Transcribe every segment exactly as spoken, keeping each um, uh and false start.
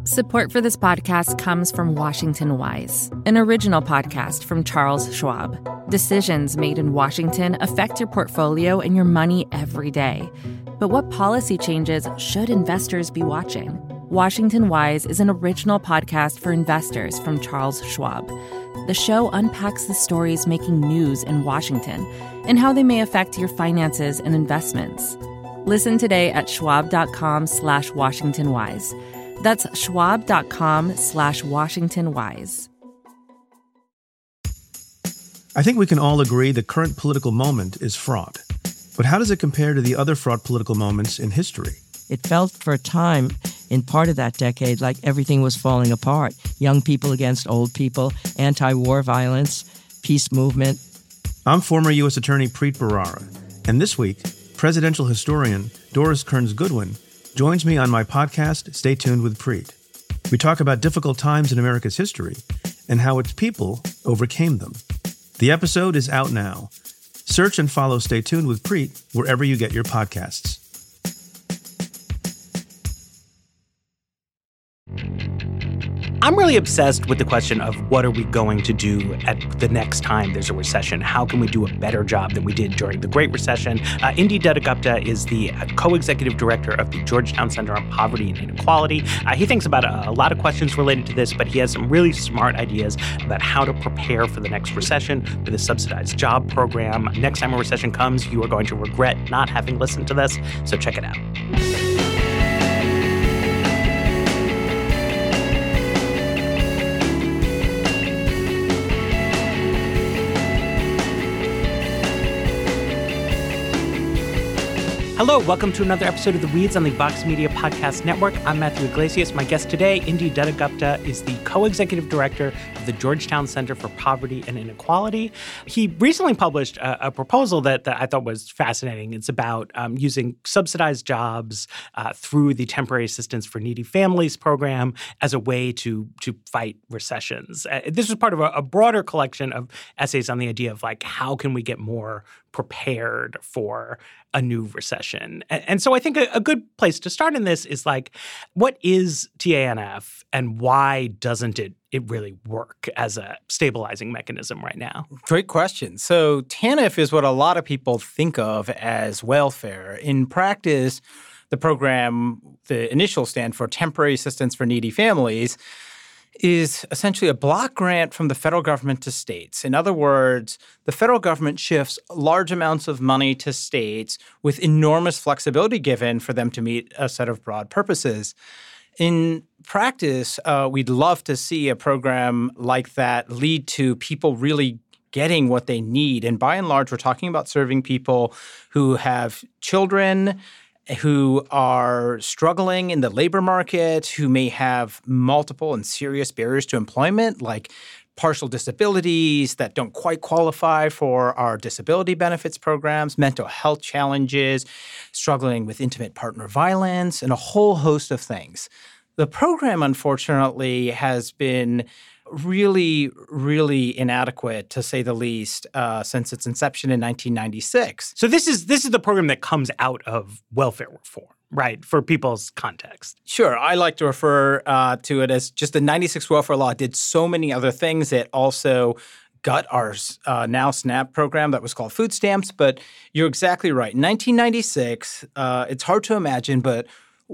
Support for this podcast comes from Washington Wise, an original podcast from Charles Schwab. Decisions made in Washington affect your portfolio and your money every day. But what policy changes should investors be watching? Washington Wise is an original podcast for investors from Charles Schwab. The show unpacks the stories making news in Washington and how they may affect your finances and investments. Listen today at schwab.com slash Washington Wise. That's schwab.com slash Washington Wise. I think we can all agree the current political moment is fraught. But how does it compare to the other fraught political moments in history? It felt for a time in part of that decade like everything was falling apart. Young people against old people, anti-war violence, peace movement. I'm former U S Attorney Preet Bharara, and this week, presidential historian Doris Kearns Goodwin joins me on my podcast, Stay Tuned with Preet. We talk about difficult times in America's history and how its people overcame them. The episode is out now. Search and follow Stay Tuned with Preet wherever you get your podcasts. I'm really obsessed with the question of what are we going to do at the next time there's a recession? How can we do a better job than we did during the Great Recession? Uh, Indy Dutta-Gupta is the uh, co-executive director of the Georgetown Center on Poverty and Inequality. Uh, he thinks about a, a lot of questions related to this, but he has some really smart ideas about how to prepare for the next recession with a subsidized job program. Next time a recession comes, you are going to regret not having listened to this, so check it out. Hello, welcome to another episode of The Weeds on the Vox Media Podcast Network. I'm Matthew Iglesias. My guest today, Indy Dutta-Gupta, is the co-executive director of the Georgetown Center for Poverty and Inequality. He recently published a, a proposal that, that I thought was fascinating. It's about um, using subsidized jobs uh, through the Temporary Assistance for Needy Families program as a way to, to fight recessions. Uh, this was part of a, a broader collection of essays on the idea of, like, how can we get more prepared for a new recession. And, and so I think a, a good place to start in this is, like, what is T A N F and why doesn't it it really work as a stabilizing mechanism right now? Great question. So T A N F is what a lot of people think of as welfare. In practice, the program, the initial stand for Temporary Assistance for Needy Families, is essentially a block grant from the federal government to states. In other words, the federal government shifts large amounts of money to states with enormous flexibility given for them to meet a set of broad purposes. In practice, uh, we'd love to see a program like that lead to people really getting what they need. And by and large, we're talking about serving people who have children, who are struggling in the labor market, who may have multiple and serious barriers to employment, like partial disabilities that don't quite qualify for our disability benefits programs, mental health challenges, struggling with intimate partner violence, and a whole host of things. The program, unfortunately, has been really, really inadequate, to say the least, uh, since its inception in nineteen ninety-six. So this is this is the program that comes out of welfare reform, right, for people's context. Sure. I like to refer uh, to it as just the ninety-six welfare law did so many other things. It also gut our uh, now SNAP program that was called food stamps. But you're exactly right. In nineteen ninety-six, uh, it's hard to imagine, but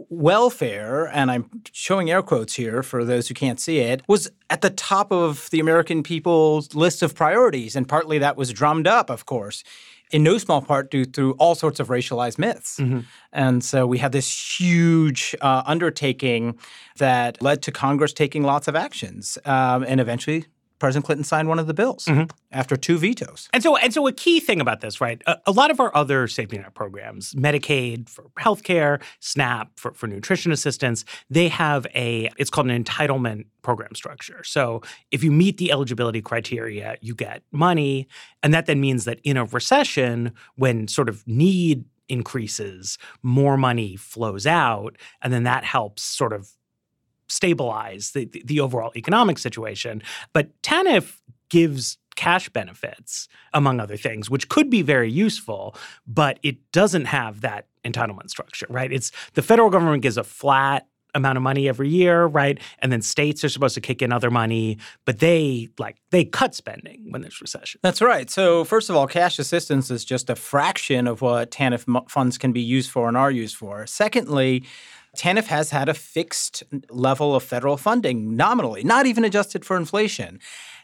welfare, and I'm showing air quotes here for those who can't see it, was at the top of the American people's list of priorities. And partly that was drummed up, of course, in no small part due to all sorts of racialized myths. Mm-hmm. And so we had this huge uh, undertaking that led to Congress taking lots of actions. Um, and eventually President Clinton signed one of the bills mm-hmm. after two vetoes. And so and so a key thing about this, right, a, a lot of our other safety net programs, Medicaid for healthcare, SNAP for, for nutrition assistance, they have a, it's called an entitlement program structure. So if you meet the eligibility criteria, you get money. And that then means that in a recession, when sort of need increases, more money flows out. And then that helps sort of stabilize the, the overall economic situation. But T A N F gives cash benefits, among other things, which could be very useful, but it doesn't have that entitlement structure, right? It's the federal government gives a flat amount of money every year, right? And then states are supposed to kick in other money, but they like they cut spending when there's recession. That's right. So first of all, cash assistance is just a fraction of what TANF funds can be used for and are used for. Secondly, TANF has had a fixed level of federal funding nominally, not even adjusted for inflation.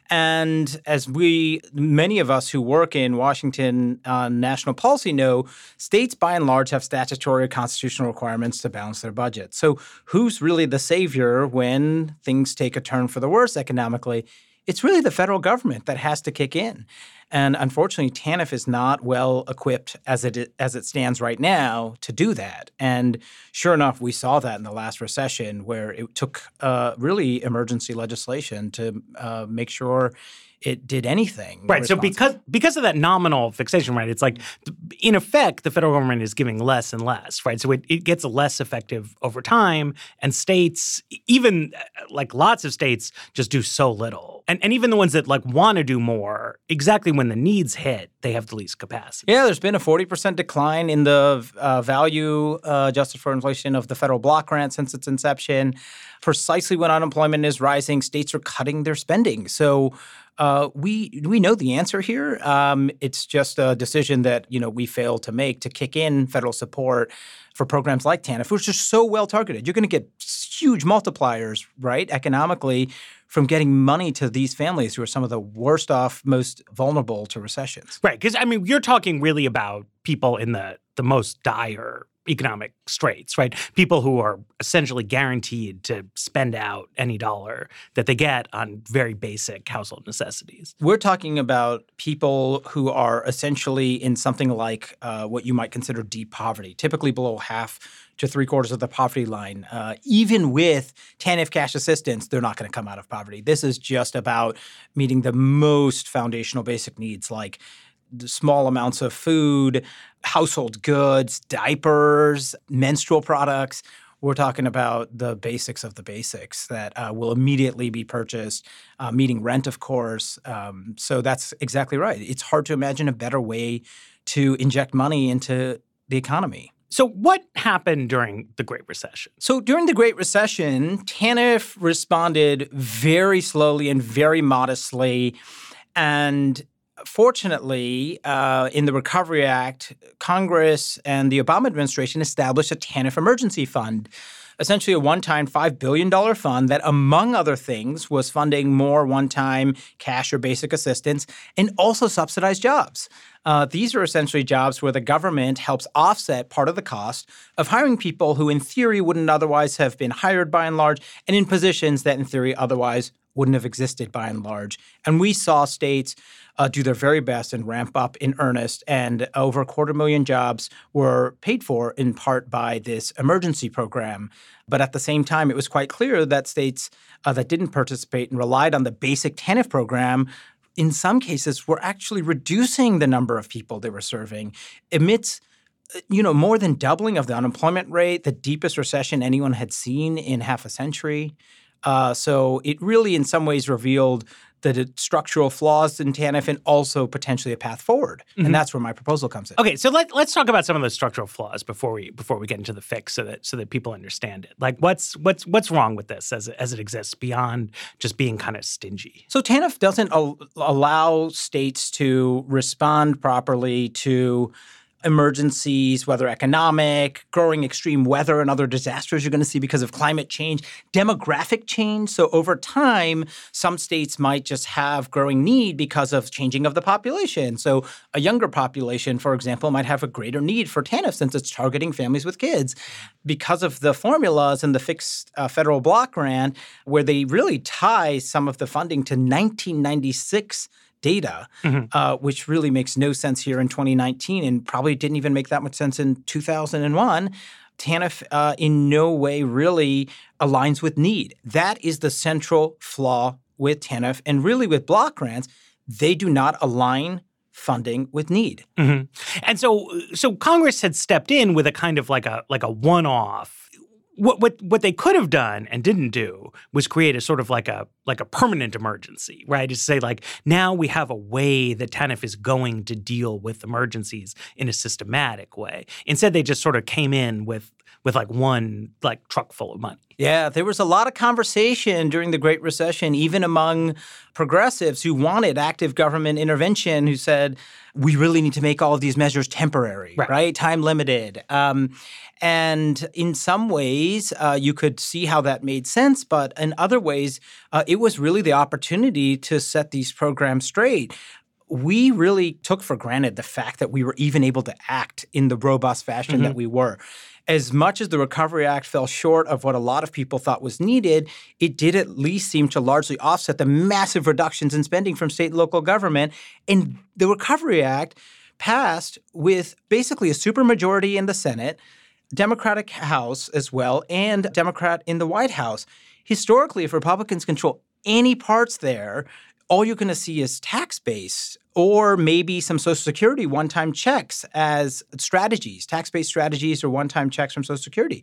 And as we, many of us who work in Washington on national policy know, states by and large have statutory or constitutional requirements to balance their budget. So who's really the savior when things take a turn for the worse economically? It's really the federal government that has to kick in. And unfortunately, TANF is not well equipped as it as it stands right now to do that. And sure enough, we saw that in the last recession where it took uh, really emergency legislation to uh, make sure it did anything. Right. So because because of that nominal fixation, right, it's like, in effect, the federal government is giving less and less, right? So it, it gets less effective over time. And states, even like lots of states, just do so little. And, and even the ones that like want to do more, exactly when the needs hit, they have the least capacity. Yeah, there's been a forty percent decline in the uh, value uh, adjusted for inflation of the federal block grant since its inception. Precisely when unemployment is rising, states are cutting their spending. So Uh, we we know the answer here. Um, it's just a decision that, you know, we failed to make to kick in federal support for programs like TANF, which are so well targeted. You're going to get huge multipliers, right, economically, from getting money to these families who are some of the worst off, most vulnerable to recessions. Right, because I mean, you're talking really about people in the the most dire economic straits, right? People who are essentially guaranteed to spend out any dollar that they get on very basic household necessities. We're talking about people who are essentially in something like uh, what you might consider deep poverty, typically below half to three quarters of the poverty line. Uh, even with TANF cash assistance, they're not going to come out of poverty. This is just about meeting the most foundational basic needs like small amounts of food, household goods, diapers, menstrual products. We're talking about the basics of the basics that uh, will immediately be purchased, uh, meeting rent, of course. Um, so that's exactly right. It's hard to imagine a better way to inject money into the economy. So what happened during the Great Recession? So during the Great Recession, TANF responded very slowly and very modestly. And fortunately, uh, in the Recovery Act, Congress and the Obama administration established a TANF emergency fund, essentially a one-time five billion dollars fund that, among other things, was funding more one-time cash or basic assistance and also subsidized jobs. Uh, these are essentially jobs where the government helps offset part of the cost of hiring people who, in theory, wouldn't otherwise have been hired by and large, and in positions that, in theory, otherwise wouldn't have existed by and large. And we saw states uh, do their very best and ramp up in earnest, and over a quarter million jobs were paid for in part by this emergency program. But at the same time, it was quite clear that states uh, that didn't participate and relied on the basic TANF program in some cases were actually reducing the number of people they were serving amidst, you know, more than doubling of the unemployment rate, the deepest recession anyone had seen in half a century. Uh, so it really in some ways revealed the structural flaws in TANF and also potentially a path forward. Mm-hmm. And that's where my proposal comes in. Okay, so let, let's talk about some of those structural flaws before we before we get into the fix so that so that people understand it. Like what's what's what's wrong with this as it, as it exists beyond just being kind of stingy? So TANF doesn't al- allow states to respond properly to emergencies, whether economic, growing extreme weather and other disasters you're going to see because of climate change, demographic change. So over time, some states might just have growing need because of changing of the population. So a younger population, for example, might have a greater need for TANF since it's targeting families with kids. Because of the formulas and the fixed uh, federal block grant, where they really tie some of the funding to nineteen ninety-six data, mm-hmm. uh, which really makes no sense here in twenty nineteen and probably didn't even make that much sense in two thousand one. TANF uh, in no way really aligns with need. That is the central flaw with TANF. And really with block grants, they do not align funding with need. Mm-hmm. And so so Congress had stepped in with a kind of like a like a one-off. What what what they could have done and didn't do was create a sort of like a like a permanent emergency, right? To say like now we have a way that TANF is going to deal with emergencies in a systematic way. Instead, they just sort of came in with with like one like truck full of money. Yeah, there was a lot of conversation during the Great Recession, even among progressives who wanted active government intervention, who said, we really need to make all of these measures temporary, right? right? Time limited. Um, and in some ways, uh, you could see how that made sense. But in other ways, uh, it was really the opportunity to set these programs straight. We really took for granted the fact that we were even able to act in the robust fashion mm-hmm. that we were. As much as the Recovery Act fell short of what a lot of people thought was needed, it did at least seem to largely offset the massive reductions in spending from state and local government. And the Recovery Act passed with basically a supermajority in the Senate, Democratic House as well, and Democrat in the White House. Historically, if Republicans control any parts there, all you're going to see is tax base or maybe some Social Security one-time checks as strategies, tax-based strategies or one-time checks from Social Security.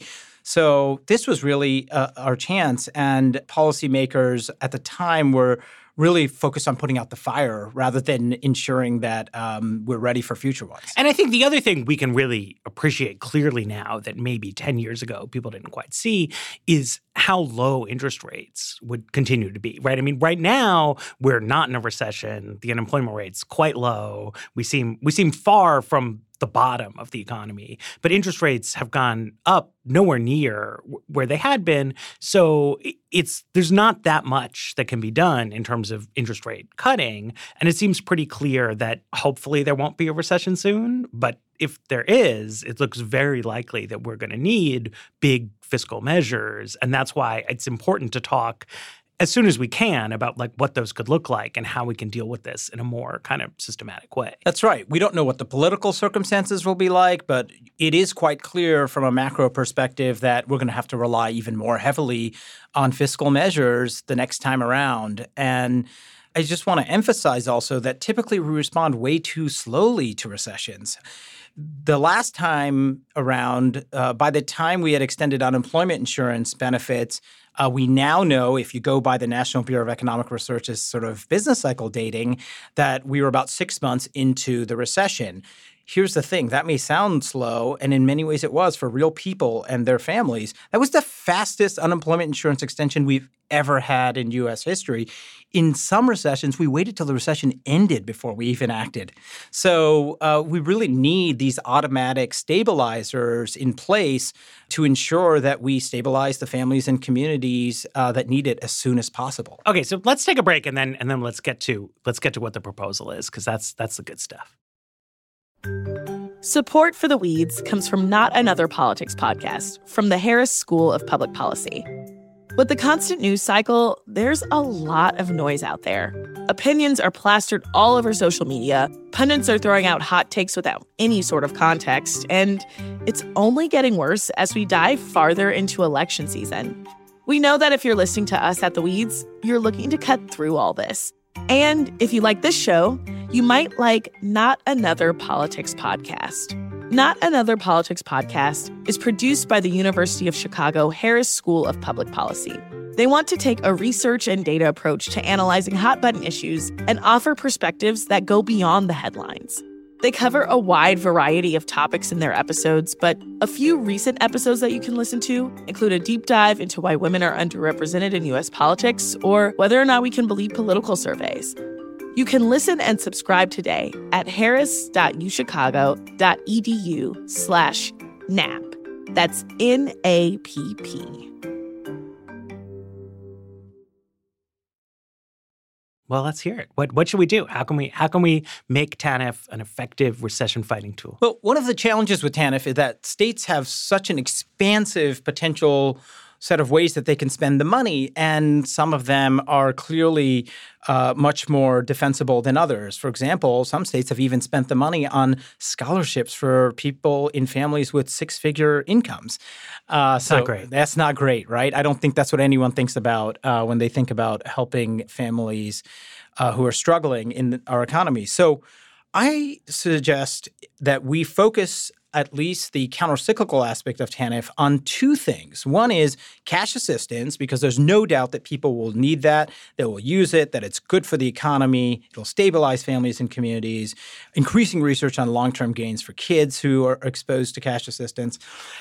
So this was really uh, our chance, and policymakers at the time were really focused on putting out the fire rather than ensuring that um, we're ready for future ones. And I think the other thing we can really appreciate clearly now that maybe ten years ago people didn't quite see is how low interest rates would continue to be, right? I mean, right now we're not in a recession. The unemployment rate's quite low. We seem we seem far from the bottom of the economy, but interest rates have gone up nowhere near where they had been. So it's there's not that much that can be done in terms of interest rate cutting. And it seems pretty clear that hopefully there won't be a recession soon. But if there is, it looks very likely that we're going to need big fiscal measures. And that's why it's important to talk as soon as we can about like what those could look like and how we can deal with this in a more kind of systematic way. That's right. We don't know what the political circumstances will be like, but it is quite clear from a macro perspective that we're going to have to rely even more heavily on fiscal measures the next time around. And I just want to emphasize also that typically we respond way too slowly to recessions. The last time around, uh, by the time we had extended unemployment insurance benefits, Uh, we now know, if you go by the National Bureau of Economic Research's sort of business cycle dating, that we were about six months into the recession. Here's the thing. That may sound slow, and in many ways it was for real people and their families. That was the fastest unemployment insurance extension we've ever had in U S history. In some recessions, we waited till the recession ended before we even acted. So uh, we really need these automatic stabilizers in place to ensure that we stabilize the families and communities uh, that need it as soon as possible. Okay, so let's take a break and then and then let's get to let's get to what the proposal is, because that's that's the good stuff. Support for The Weeds comes from Not Another Politics podcast from the Harris School of Public Policy. With the constant news cycle, there's a lot of noise out there. Opinions are plastered all over social media, pundits are throwing out hot takes without any sort of context, and it's only getting worse as we dive farther into election season. We know that if you're listening to us at The Weeds, you're looking to cut through all this. And if you like this show, you might like Not Another Politics podcast. Not Another Politics podcast is produced by the University of Chicago Harris School of Public Policy. They want to take a research and data approach to analyzing hot-button issues and offer perspectives that go beyond the headlines. They cover a wide variety of topics in their episodes, but a few recent episodes that you can listen to include a deep dive into why women are underrepresented in U S politics or whether or not we can believe political surveys. You can listen and subscribe today at harris.uchicago.edu slash NAP. That's N A P P. Well, let's hear it. What what should we do? How can we how can we make TANF an effective recession fighting tool? Well, one of the challenges with TANF is that states have such an expansive potential set of ways that they can spend the money, and some of them are clearly uh, much more defensible than others. For example, some states have even spent the money on scholarships for people in families with six-figure incomes. Uh, so not great. That's not great, right? I don't think that's what anyone thinks about uh, when they think about helping families uh, who are struggling in our economy. So I suggest that we focus at least the countercyclical aspect of TANF on two things. One is cash assistance, because there's no doubt that people will need that, they will use it, that it's good for the economy, it'll stabilize families and communities, increasing research on long-term gains for kids who are exposed to cash assistance.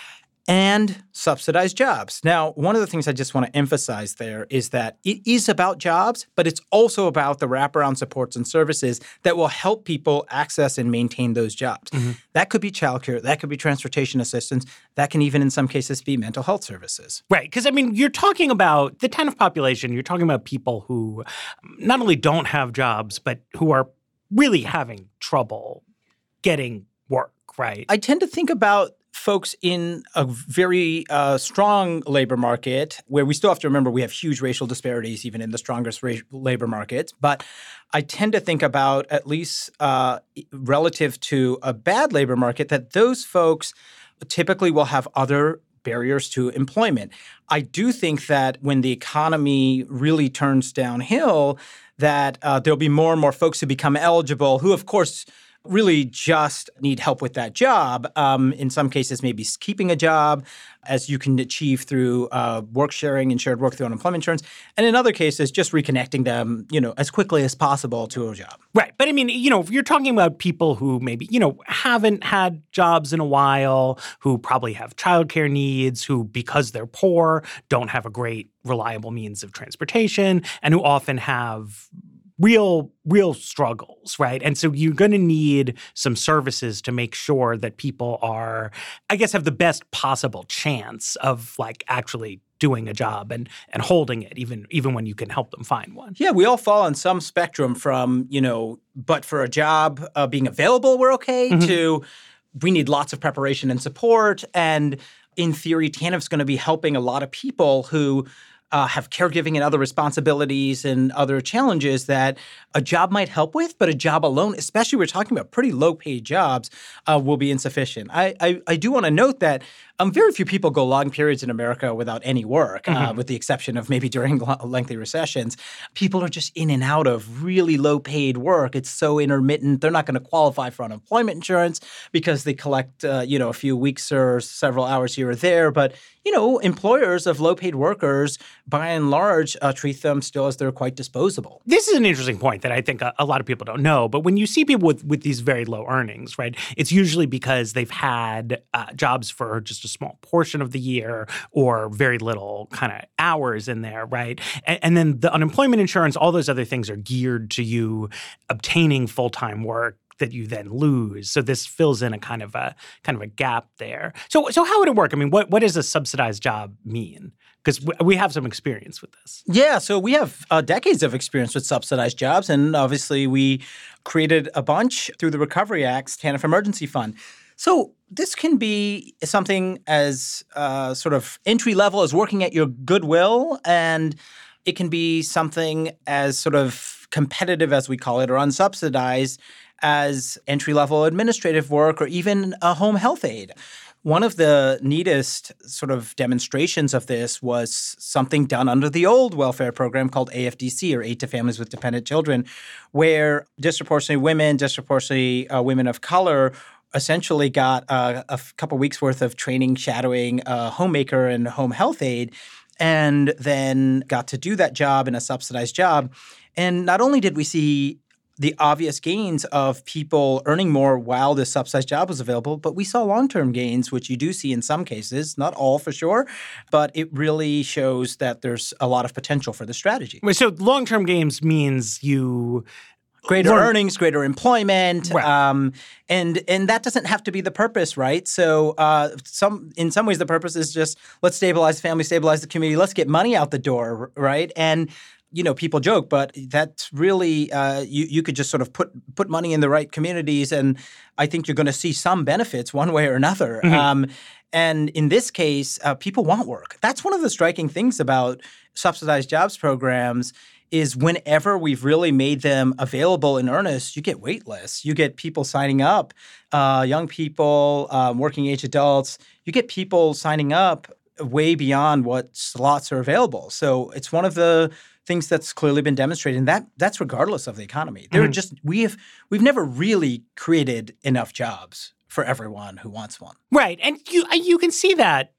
and subsidized jobs. Now, one of the things I just want to emphasize there is that it is about jobs, but it's also about the wraparound supports and services that will help people access and maintain those jobs. Mm-hmm. That could be childcare, that could be transportation assistance, that can even in some cases be mental health services. Right, because I mean, you're talking about the T A N F population, you're talking about people who not only don't have jobs, but who are really having trouble getting work, right? I tend to think about folks in a very uh, strong labor market where we still have to remember we have huge racial disparities even in the strongest ra- labor markets. But I tend to think about, at least uh, relative to a bad labor market, that those folks typically will have other barriers to employment. I do think that when the economy really turns downhill, that uh, there'll be more and more folks who become eligible who, of course, really just need help with that job. Um, in some cases, maybe keeping a job, as you can achieve through uh, work sharing and shared work through unemployment insurance. And in other cases, just reconnecting them, you know, as quickly as possible to a job. Right. But I mean, you know, if you're talking about people who maybe, you know, haven't had jobs in a while, who probably have childcare needs, who, because they're poor, don't have a great reliable means of transportation, and who often have real, real struggles, right? And so you're going to need some services to make sure that people are, I guess, have the best possible chance of like actually doing a job and and holding it, even even when you can help them find one. Yeah, we all fall on some spectrum from, you know, but for a job uh, being available, we're okay, mm-hmm. to we need lots of preparation and support. And in theory, T A N F's going to be helping a lot of people who Uh, have caregiving and other responsibilities and other challenges that a job might help with, but a job alone, especially we're talking about pretty low-paid jobs, uh, will be insufficient. I, I, I do want to note that um, very few people go long periods in America without any work, mm-hmm. uh, with the exception of maybe during lengthy recessions. People are just in and out of really low-paid work. It's so intermittent. They're not going to qualify for unemployment insurance because they collect, uh, you know, a few weeks or several hours here or there. But, you know, employers of low-paid workers, by and large, uh, treat them still as they're quite disposable. This is an interesting point that I think a, a lot of people don't know. But when you see people with, with these very low earnings, right, it's usually because they've had uh, jobs for just a small portion of the year or very little kind of hours in there, right? And, and then the unemployment insurance, all those other things are geared to you obtaining full-time work that you then lose. So this fills in a kind of a kind of a gap there. So so how would it work? I mean, what what does a subsidized job mean? Because we have some experience with this. Yeah, so we have uh, decades of experience with subsidized jobs, and obviously we created a bunch through the Recovery Act's T A N F Emergency Fund. So this can be something as uh, sort of entry level as working at your goodwill, and it can be something as sort of competitive, as we call it, or unsubsidized as entry-level administrative work or even a home health aide. One of the neatest sort of demonstrations of this was something done under the old welfare program called A F D C, or Aid to Families with Dependent Children, where disproportionately women, disproportionately uh, women of color essentially got uh, a couple weeks worth of training shadowing a homemaker and home health aide, and then got to do that job in a subsidized job. And not only did we see the obvious gains of people earning more while this subsidized job was available, but we saw long-term gains, which you do see in some cases, not all for sure, but it really shows that there's a lot of potential for the strategy. So long-term gains means you Greater learn. earnings, greater employment, right. um, and and that doesn't have to be the purpose, right? So uh, some in some ways the purpose is just let's stabilize the family, stabilize the community, let's get money out the door, right? And you know, people joke, but that's really uh, you. You could just sort of put put money in the right communities, and I think you're going to see some benefits one way or another. Mm-hmm. Um, and in this case, uh, people want work. That's one of the striking things about subsidized jobs programs. Is whenever we've really made them available in earnest, you get wait lists. You get people signing up, uh, young people, um, working age adults. You get people signing up way beyond what slots are available. So it's one of the things that's clearly been demonstrated, and that that's regardless of the economy. There mm-hmm. are just we have we've never really created enough jobs for everyone who wants one. Right, and you you can see that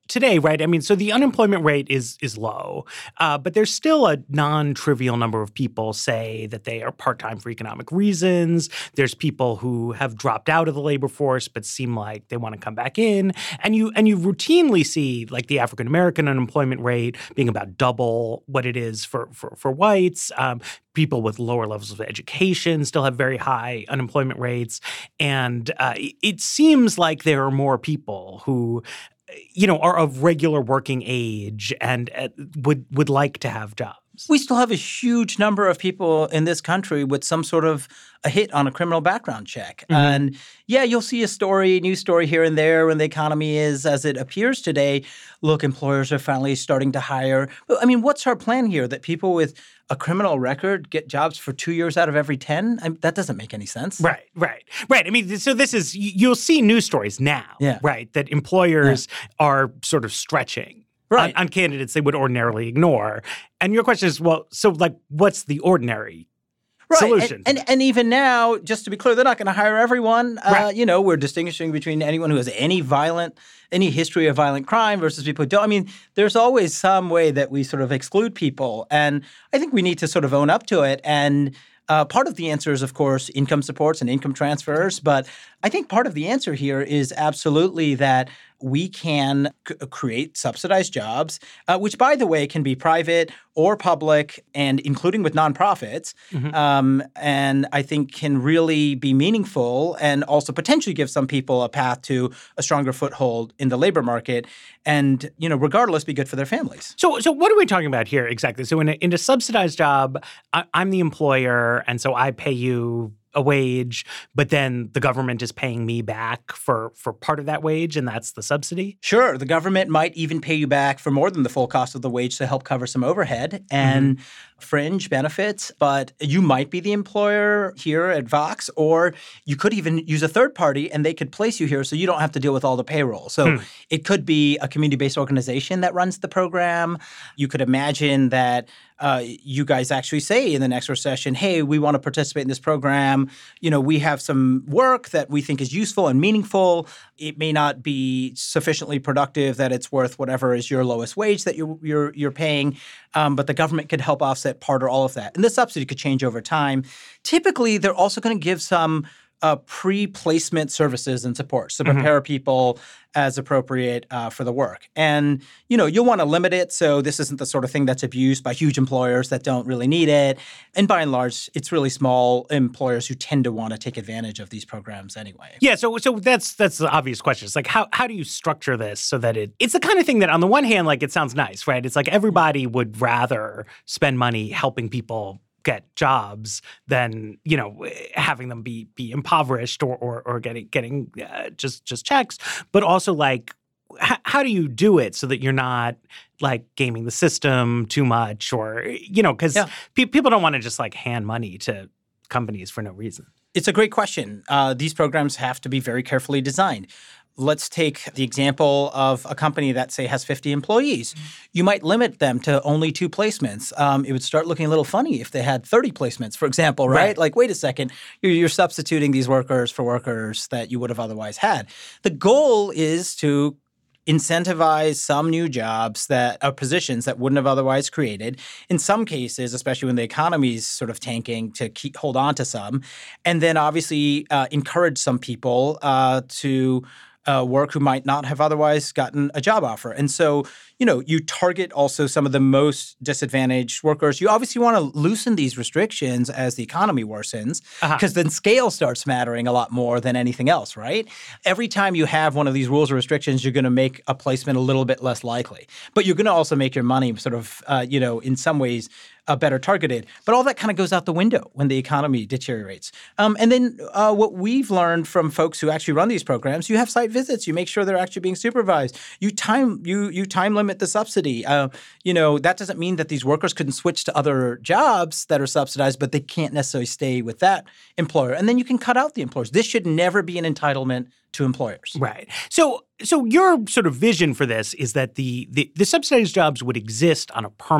today, right? I mean, so the unemployment rate is is low, uh, but there's still a non-trivial number of people say that they are part-time for economic reasons. There's people who have dropped out of the labor force but seem like they want to come back in. And you and you routinely see like the African-American unemployment rate being about double what it is for, for, for whites. Um, people with lower levels of education still have very high unemployment rates. And uh, it seems like there are more people who you know, are of regular working age and uh, would would like to have jobs. We still have a huge number of people in this country with some sort of a hit on a criminal background check. Mm-hmm. And yeah, you'll see a story, news story here and there when the economy is as it appears today. Look, employers are finally starting to hire. I mean, what's our plan here? That people with a criminal record get jobs for two years out of every ten? I mean, that doesn't make any sense. Right, right, right. I mean, so this is, you'll see news stories now, yeah. right, that employers yeah. are sort of stretching. Right. On, on candidates they would ordinarily ignore. And your question is, well, so like what's the ordinary right. solution? And, and and even now, just to be clear, they're not going to hire everyone. Uh, right. You know, we're distinguishing between anyone who has any violent, any history of violent crime versus people who don't. I mean, there's always some way that we sort of exclude people. And I think we need to sort of own up to it. And Uh, part of the answer is, of course, income supports and income transfers. But I think part of the answer here is absolutely that we can c- create subsidized jobs, uh, which, by the way, can be private or public and including with nonprofits, mm-hmm. um, and I think can really be meaningful and also potentially give some people a path to a stronger foothold in the labor market and, you know, regardless, be good for their families. So so what are we talking about here exactly? So in a, in a subsidized job, I, I'm the employer, and so I pay you a wage, but then the government is paying me back for, for part of that wage, and that's the subsidy? Sure. The government might even pay you back for more than the full cost of the wage to help cover some overhead and mm-hmm. fringe benefits. But you might be the employer here at Vox, or you could even use a third party, and they could place you here so you don't have to deal with all the payroll. So hmm. it could be a community-based organization that runs the program. You could imagine that Uh, you guys actually say in the next recession, hey, we want to participate in this program. You know, we have some work that we think is useful and meaningful. It may not be sufficiently productive that it's worth whatever is your lowest wage that you're you're, you're paying, um, but the government could help offset part or all of that. And the subsidy could change over time. Typically, they're also going to give some Uh, pre-placement services and supports to prepare mm-hmm. people as appropriate uh, for the work. And, you know, you'll want to limit it so this isn't the sort of thing that's abused by huge employers that don't really need it. And by and large, it's really small employers who tend to want to take advantage of these programs anyway. Yeah, so so that's that's the obvious question. It's like, how how do you structure this so that it – it's the kind of thing that on the one hand, like, it sounds nice, right? It's like everybody would rather spend money helping people get jobs than, you know, having them be be impoverished or or, or getting getting uh, just just checks. But also, like, h- how do you do it so that you're not like gaming the system too much, or, you know, because yeah. pe- people don't want to just like hand money to companies for no reason. It's a great question. Uh, these programs have to be very carefully designed. Let's take the example of a company that, say, has fifty employees. You might limit them to only two placements. Um, it would start looking a little funny if they had thirty placements, for example, right? right. Like, wait a second, you're, you're substituting these workers for workers that you would have otherwise had. The goal is to incentivize some new jobs that are positions that wouldn't have otherwise created. In some cases, especially when the economy is sort of tanking, to keep, hold on to some. And then obviously uh, encourage some people uh, to Uh, work who might not have otherwise gotten a job offer. And so, you know, you target also some of the most disadvantaged workers. You obviously want to loosen these restrictions as the economy worsens, because uh-huh. then scale starts mattering a lot more than anything else, right? Every time you have one of these rules or restrictions, you're going to make a placement a little bit less likely. But you're going to also make your money sort of, uh, you know, in some ways Uh, better targeted. But all that kind of goes out the window when the economy deteriorates. Um, and then uh, what we've learned from folks who actually run these programs, you have site visits. You make sure they're actually being supervised. You time you you time limit the subsidy. Uh, you know, that doesn't mean that these workers couldn't switch to other jobs that are subsidized, but they can't necessarily stay with that employer. And then you can cut out the employers. This should never be an entitlement to employers. Right. So so your sort of vision for this is that the, the, the subsidized jobs would exist on a permanent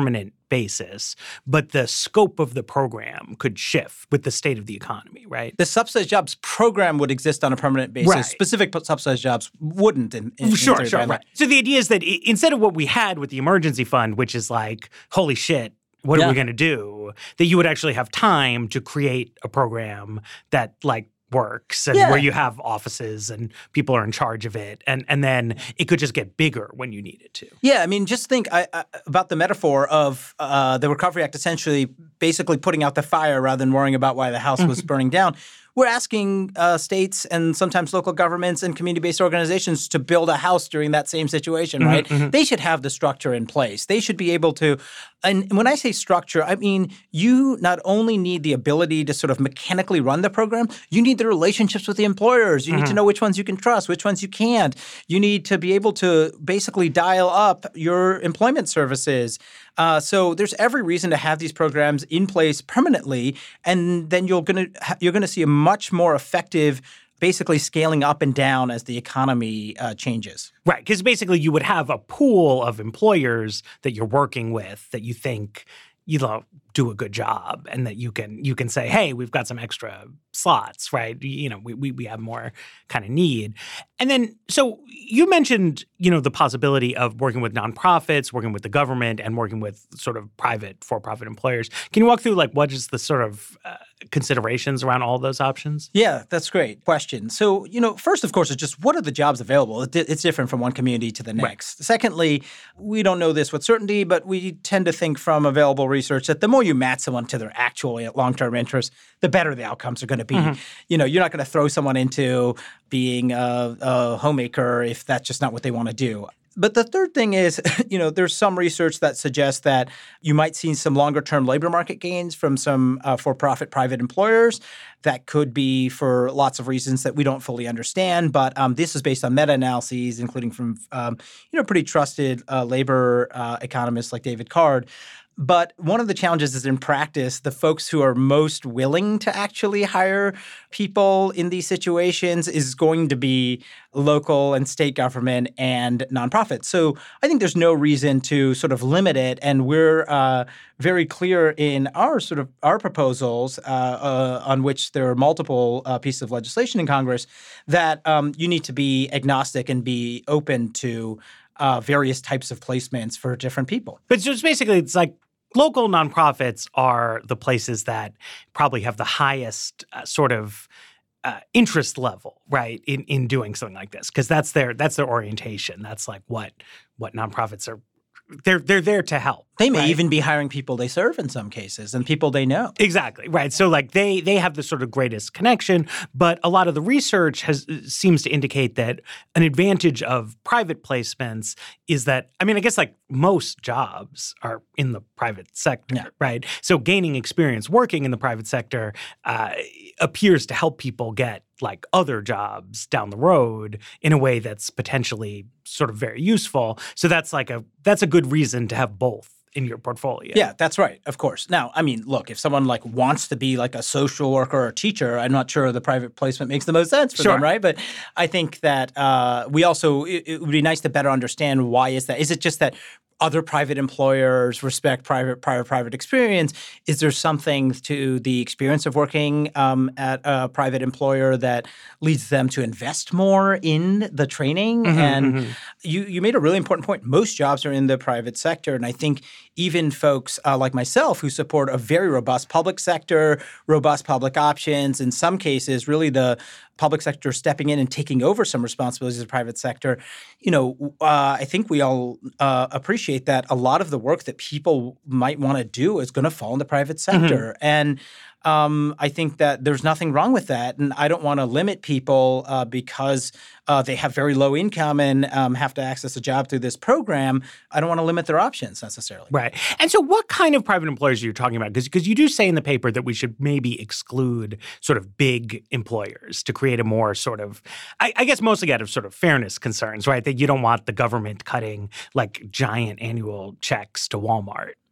basis, but the scope of the program could shift with the state of the economy, right? The subsidized jobs program would exist on a permanent basis. Right. Specific subsidized jobs wouldn't. In, in, sure, in sure, right. So the idea is that I- instead of what we had with the emergency fund, which is like, holy shit, what Yeah. are we going to do? That you would actually have time to create a program that like works and Yeah. where you have offices and people are in charge of it. And and then it could just get bigger when you need it to. Yeah, I mean, just think I, I, about the metaphor of uh, the Recovery Act essentially basically putting out the fire rather than worrying about why the house was burning down. We're asking uh, states and sometimes local governments and community-based organizations to build a house during that same situation, Mm-hmm, right? mm-hmm. They should have the structure in place. They should be able to – and when I say structure, I mean you not only need the ability to sort of mechanically run the program, you need the relationships with the employers. You need Mm-hmm. to know which ones you can trust, which ones you can't. You need to be able to basically dial up your employment services. Uh, so there's every reason to have these programs in place permanently, and then you're going to you're going to see a much more effective, basically scaling up and down as the economy uh, changes. Right, because basically you would have a pool of employers that you're working with that you think you know do a good job, and that you can you can say, hey, we've got some extra slots, right? You know, we we, we have more kind of need. And then, so you mentioned, you know, the possibility of working with nonprofits, working with the government, and working with sort of private for-profit employers. Can you walk through like what is the sort of uh, considerations around all those options? Yeah, that's great question. So, you know, first, of course, it's just what are the jobs available? It, it's different from one community to the next. Right. Secondly, we don't know this with certainty, but we tend to think from available research that the more you match someone to their actual long-term interests, the better the outcomes are going to be. Mm-hmm. You know, you're not going to throw someone into being a, a homemaker if that's just not what they want to do. But the third thing is, you know, there's some research that suggests that you might see some longer-term labor market gains from some uh, for-profit private employers. That could be for lots of reasons that we don't fully understand. But um, this is based on meta-analyses, including from, um, you know, pretty trusted uh, labor uh, economists like David Card. But one of the challenges is in practice, the folks who are most willing to actually hire people in these situations is going to be local and state government and nonprofits. So I think there's no reason to sort of limit it. And we're uh, very clear in our sort of our proposals uh, uh, on which there are multiple uh, pieces of legislation in Congress that um, you need to be agnostic and be open to uh, various types of placements for different people. But just basically, it's like local nonprofits are the places that probably have the highest uh, sort of uh, interest level, right, in in doing something like this, because that's their that's their orientation. That's like what what nonprofits are. They're they're there to help. They may right? even be hiring people they serve in some cases and people they know. Exactly, right. So like they they have the sort of greatest connection, but a lot of the research has seems to indicate that an advantage of private placements is that, I mean, I guess like most jobs are in the private sector, yeah. right? So gaining experience working in the private sector uh, appears to help people get like other jobs down the road in a way that's potentially sort of very useful. So that's like a that's a good reason to have both in your portfolio. Yeah, that's right. Of course. Now, I mean, look, if someone like wants to be like a social worker or a teacher, I'm not sure the private placement makes the most sense for sure. them, right? But I think that uh, we also it, it would be nice to better understand why is that. Is it just that other private employers respect private prior private experience? Is there something to the experience of working um, at a private employer that leads them to invest more in the training? Mm-hmm, and mm-hmm. you you made a really important point. Most jobs are in the private sector, and I think even folks uh, like myself who support a very robust public sector, robust public options, in some cases, really the public sector stepping in and taking over some responsibilities of the private sector, you know, uh, I think we all uh, appreciate that a lot of the work that people might want to do is going to fall in the private sector. Mm-hmm. And um, I think that there's nothing wrong with that. And I don't want to limit people uh, because uh, they have very low income and um, have to access a job through this program. I don't want to limit their options necessarily. Right. And so what kind of private employers are you talking about? Because you do say in the paper that we should maybe exclude sort of big employers to create a more sort of, I, I guess mostly out of sort of fairness concerns, right? That you don't want the government cutting like giant annual checks to Walmart.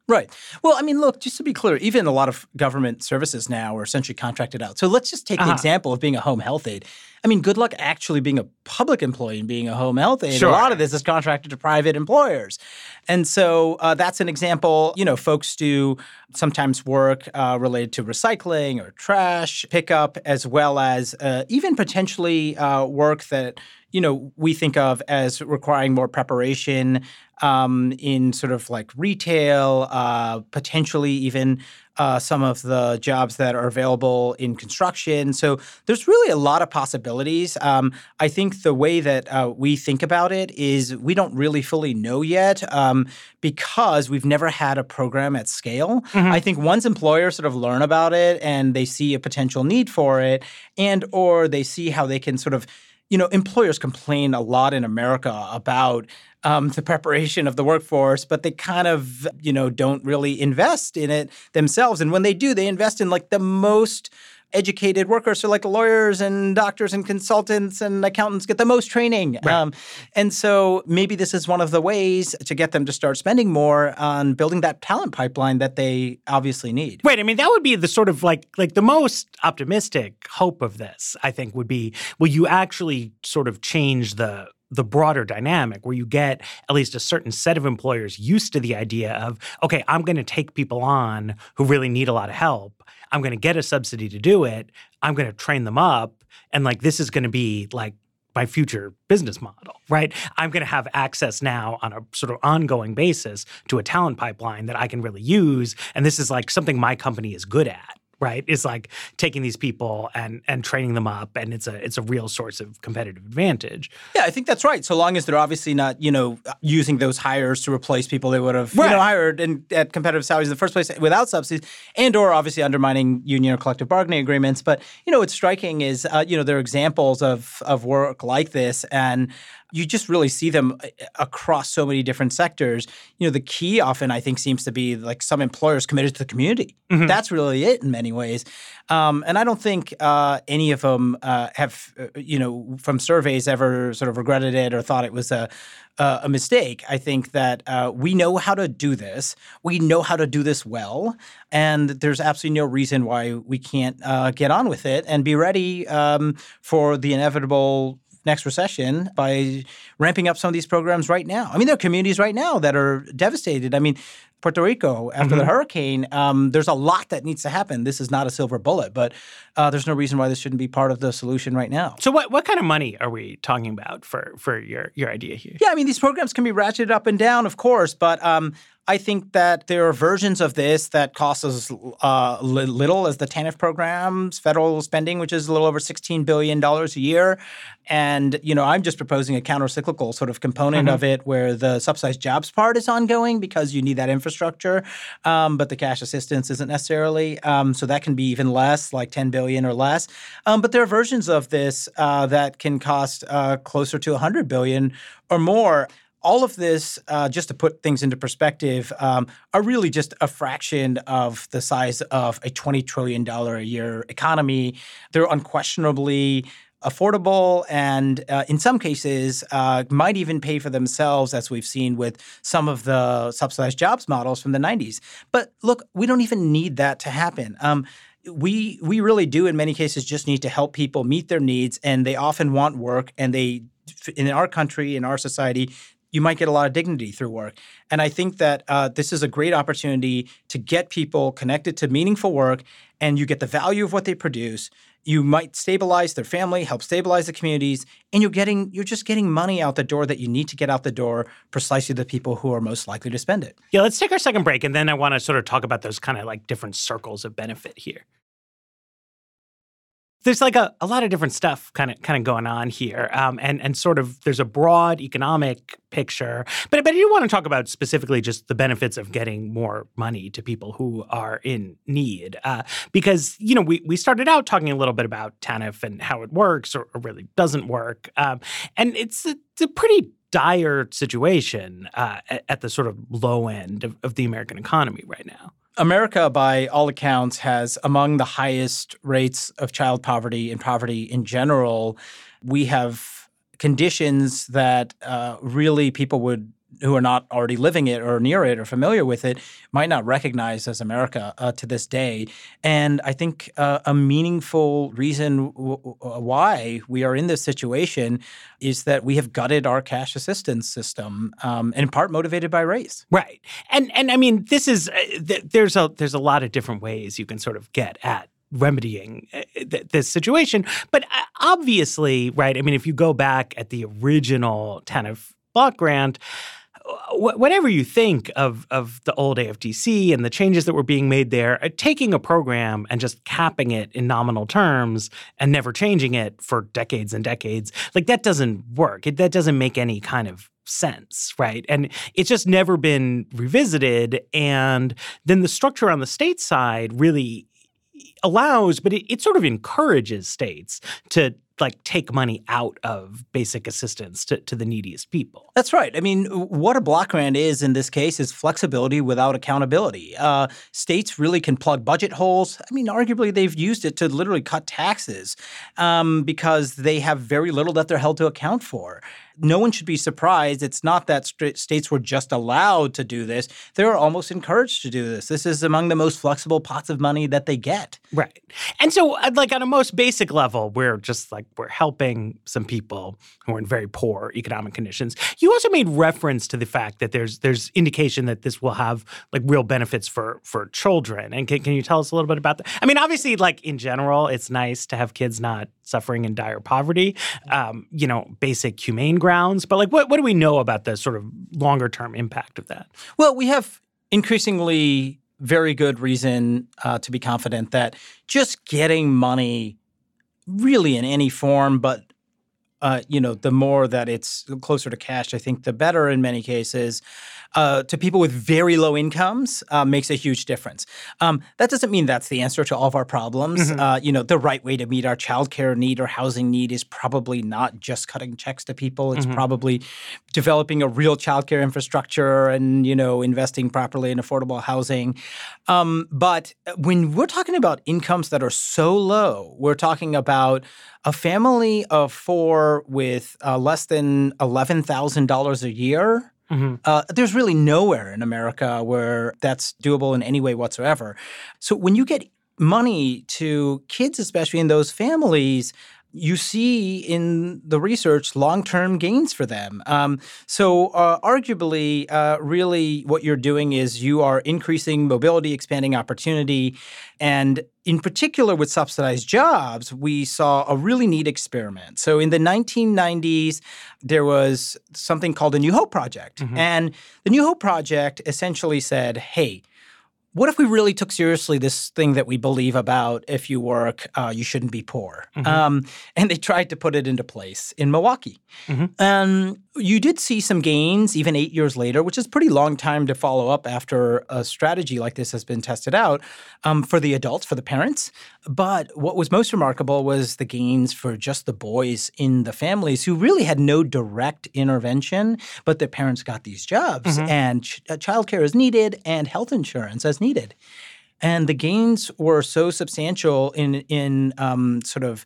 Right. Well, I mean, look, just to be clear, even a lot of government services now are essentially contracted out. So let's just take uh-huh. the example of being a home health aide. I mean, good luck actually being a public employee and being a home health aide. Sure. A lot of this is contracted to private employers. And so uh, that's an example. You know, folks do sometimes work uh, related to recycling or trash pickup, as well as uh, even potentially uh, work that, you know, we think of as requiring more preparation um, in sort of like retail, uh, potentially even uh, some of the jobs that are available in construction. So there's really a lot of possibilities. Um, I think the way that uh, we think about it is we don't really fully know yet um, because we've never had a program at scale. Mm-hmm. I think once employers sort of learn about it and they see a potential need for it, and or they see how they can sort of, you know, employers complain a lot in America about um, the preparation of the workforce, but they kind of, you know, don't really invest in it themselves. And when they do, they invest in like the most educated workers. So like lawyers and doctors and consultants and accountants get the most training. Right. Um, and so maybe this is one of the ways to get them to start spending more on building that talent pipeline that they obviously need. Right. I mean, that would be the sort of like like the most optimistic hope of this, I think, would be, will you actually sort of change the the broader dynamic where you get at least a certain set of employers used to the idea of, okay, I'm going to take people on who really need a lot of help. I'm going to get a subsidy to do it. I'm going to train them up. And like, this is going to be like my future business model, right? I'm going to have access now on a sort of ongoing basis to a talent pipeline that I can really use. And this is like something my company is good at. Right, is like taking these people and and training them up, and it's a it's a real source of competitive advantage. Yeah, I think that's right. So long as they're obviously not, you know, using those hires to replace people they would have, right. you know, hired in, at competitive salaries in the first place without subsidies, and or obviously undermining union or collective bargaining agreements. But you know, what's striking is, uh, you know, there are examples of of work like this, and you just really see them across so many different sectors. You know, the key often, I think, seems to be like some employers committed to the community. Mm-hmm. That's really it in many ways. Um, and I don't think uh, any of them uh, have, uh, you know, from surveys ever sort of regretted it or thought it was a uh, a mistake. I think that uh, we know how to do this. We know how to do this well. And there's absolutely no reason why we can't uh, get on with it and be ready um, for the inevitable next recession by ramping up some of these programs right now. I mean, there are communities right now that are devastated. I mean, Puerto Rico, after mm-hmm. the hurricane, um, there's a lot that needs to happen. This is not a silver bullet, but uh, there's no reason why this shouldn't be part of the solution right now. So what what kind of money are we talking about for, for your, your idea here? Yeah, I mean, these programs can be ratcheted up and down, of course, but um, I think that there are versions of this that cost as uh, little as the TANF program's federal spending, which is a little over sixteen billion dollars a year. And, you know, I'm just proposing a counter-cyclical sort of component mm-hmm. of it where the subsidized jobs part is ongoing because you need that infrastructure, um, but the cash assistance isn't necessarily. Um, so that can be even less, like ten billion dollars or less. Um, but there are versions of this uh, that can cost uh, closer to one hundred billion dollars or more. All of this, uh, just to put things into perspective, um, are really just a fraction of the size of a twenty trillion dollars a year economy. They're unquestionably affordable and uh, in some cases uh, might even pay for themselves, as we've seen with some of the subsidized jobs models from the nineties. But look, we don't even need that to happen. Um, we we really do in many cases just need to help people meet their needs, and they often want work, and they, in our country, in our society, you might get a lot of dignity through work. And I think that uh, this is a great opportunity to get people connected to meaningful work, and you get the value of what they produce. You might stabilize their family, help stabilize the communities, and you're getting you're just getting money out the door that you need to get out the door precisely the people who are most likely to spend it. Yeah, let's take our second break, and then I want to sort of talk about those kind of like different circles of benefit here. There's like a, a lot of different stuff kind of kind of going on here, um, and and sort of there's a broad economic picture, but but I do want to talk about specifically just the benefits of getting more money to people who are in need, uh, because you know we we started out talking a little bit about TANF and how it works or, or really doesn't work, um, and it's a, it's a pretty dire situation uh, at, at the sort of low end of, of the American economy right now. America, by all accounts, has among the highest rates of child poverty and poverty in general. We have conditions that uh, really people would who are not already living it or near it or familiar with it might not recognize as America uh, to this day. And I think uh, a meaningful reason w- w- why we are in this situation is that we have gutted our cash assistance system, um, in part motivated by race. Right. And and I mean, this is uh, th- there's a there's a lot of different ways you can sort of get at remedying th- this situation. But obviously, right, I mean, if you go back at the original TANF block grant, wh- whatever you think of, of the old A F D C and the changes that were being made there, uh, taking a program and just capping it in nominal terms and never changing it for decades and decades, like that doesn't work. It, that doesn't make any kind of sense, right? And it's just never been revisited. And then the structure on the state side really allows, but it, it sort of encourages states to like take money out of basic assistance to, to the neediest people. That's right. I mean, what a block grant is in this case is flexibility without accountability. Uh, states really can plug budget holes. I mean, arguably they've used it to literally cut taxes um, because they have very little that they're held to account for. No one should be surprised. It's not that st- states were just allowed to do this. They're almost encouraged to do this. This is among the most flexible pots of money that they get. Right. And so, like, on a most basic level, we're just like, we're helping some people who are in very poor economic conditions. You also made reference to the fact that there's there's indication that this will have, like, real benefits for for children. And can, can you tell us a little bit about that? I mean, obviously, like, in general, it's nice to have kids not suffering in dire poverty, um, you know, basic humane grounds. But like, what, what do we know about the sort of longer term impact of that? Well, we have increasingly very good reason uh, to be confident that just getting money really in any form, but uh, you know, the more that it's closer to cash, I think the better in many cases, uh, to people with very low incomes uh, makes a huge difference. Um, that doesn't mean that's the answer to all of our problems. Mm-hmm. Uh, you know, the right way to meet our childcare need or housing need is probably not just cutting checks to people. It's mm-hmm. probably developing a real childcare infrastructure and, you know, investing properly in affordable housing. Um, but when we're talking about incomes that are so low, we're talking about a family of four with uh, less than eleven thousand dollars a year. Mm-hmm. Uh, there's really nowhere in America where that's doable in any way whatsoever. So when you get money to kids, especially in those families, you see in the research long-term gains for them. Um, so uh, arguably, uh, really what you're doing is you are increasing mobility, expanding opportunity. And in particular with subsidized jobs, we saw a really neat experiment. So in the nineteen nineties, there was something called the New Hope Project. Mm-hmm. And the New Hope Project essentially said, hey, what if we really took seriously this thing that we believe about if you work, uh, you shouldn't be poor? Mm-hmm. Um, and they tried to put it into place in Milwaukee. Mm-hmm. Um, you did see some gains even eight years later, which is a pretty long time to follow up after a strategy like this has been tested out um, for the adults, for the parents. But what was most remarkable was the gains for just the boys in the families who really had no direct intervention, but their parents got these jobs. Mm-hmm. And ch- childcare is needed and health insurance as needed. And the gains were so substantial in in um, sort of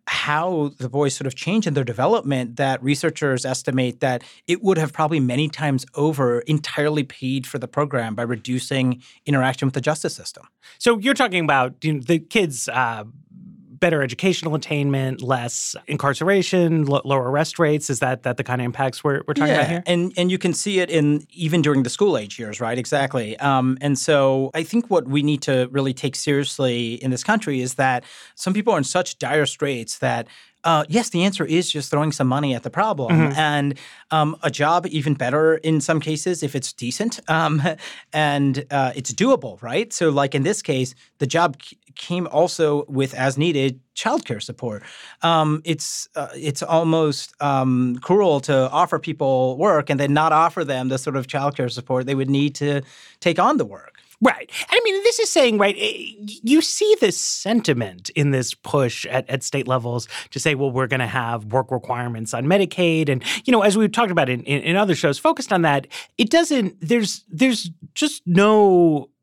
how the boys sort of changed in their development that researchers estimate that it would have probably many times over entirely paid for the program by reducing interaction with the justice system. So you're talking about, you know, the kids' uh, better educational attainment, less incarceration, lo- lower arrest rates. Is that that the kind of impacts we're, we're talking yeah. about here? And and you can see it in even during the school age years, right? Exactly. Um, and so I think what we need to really take seriously in this country is that some people are in such dire straits that Uh, yes, the answer is just throwing some money at the problem. Mm-hmm. And um, a job, even better in some cases if it's decent um, and uh, it's doable, right? So like in this case, the job c- came also with, as needed, childcare support. Um, it's uh, it's almost um, cruel to offer people work and then not offer them the sort of childcare support they would need to take on the work. Right. And I mean, this is saying, right, you see this sentiment in this push at, at state levels to say, well, we're going to have work requirements on Medicaid. And, you know, as we've talked about in, in, in other shows focused on that, it doesn't, there's there's just no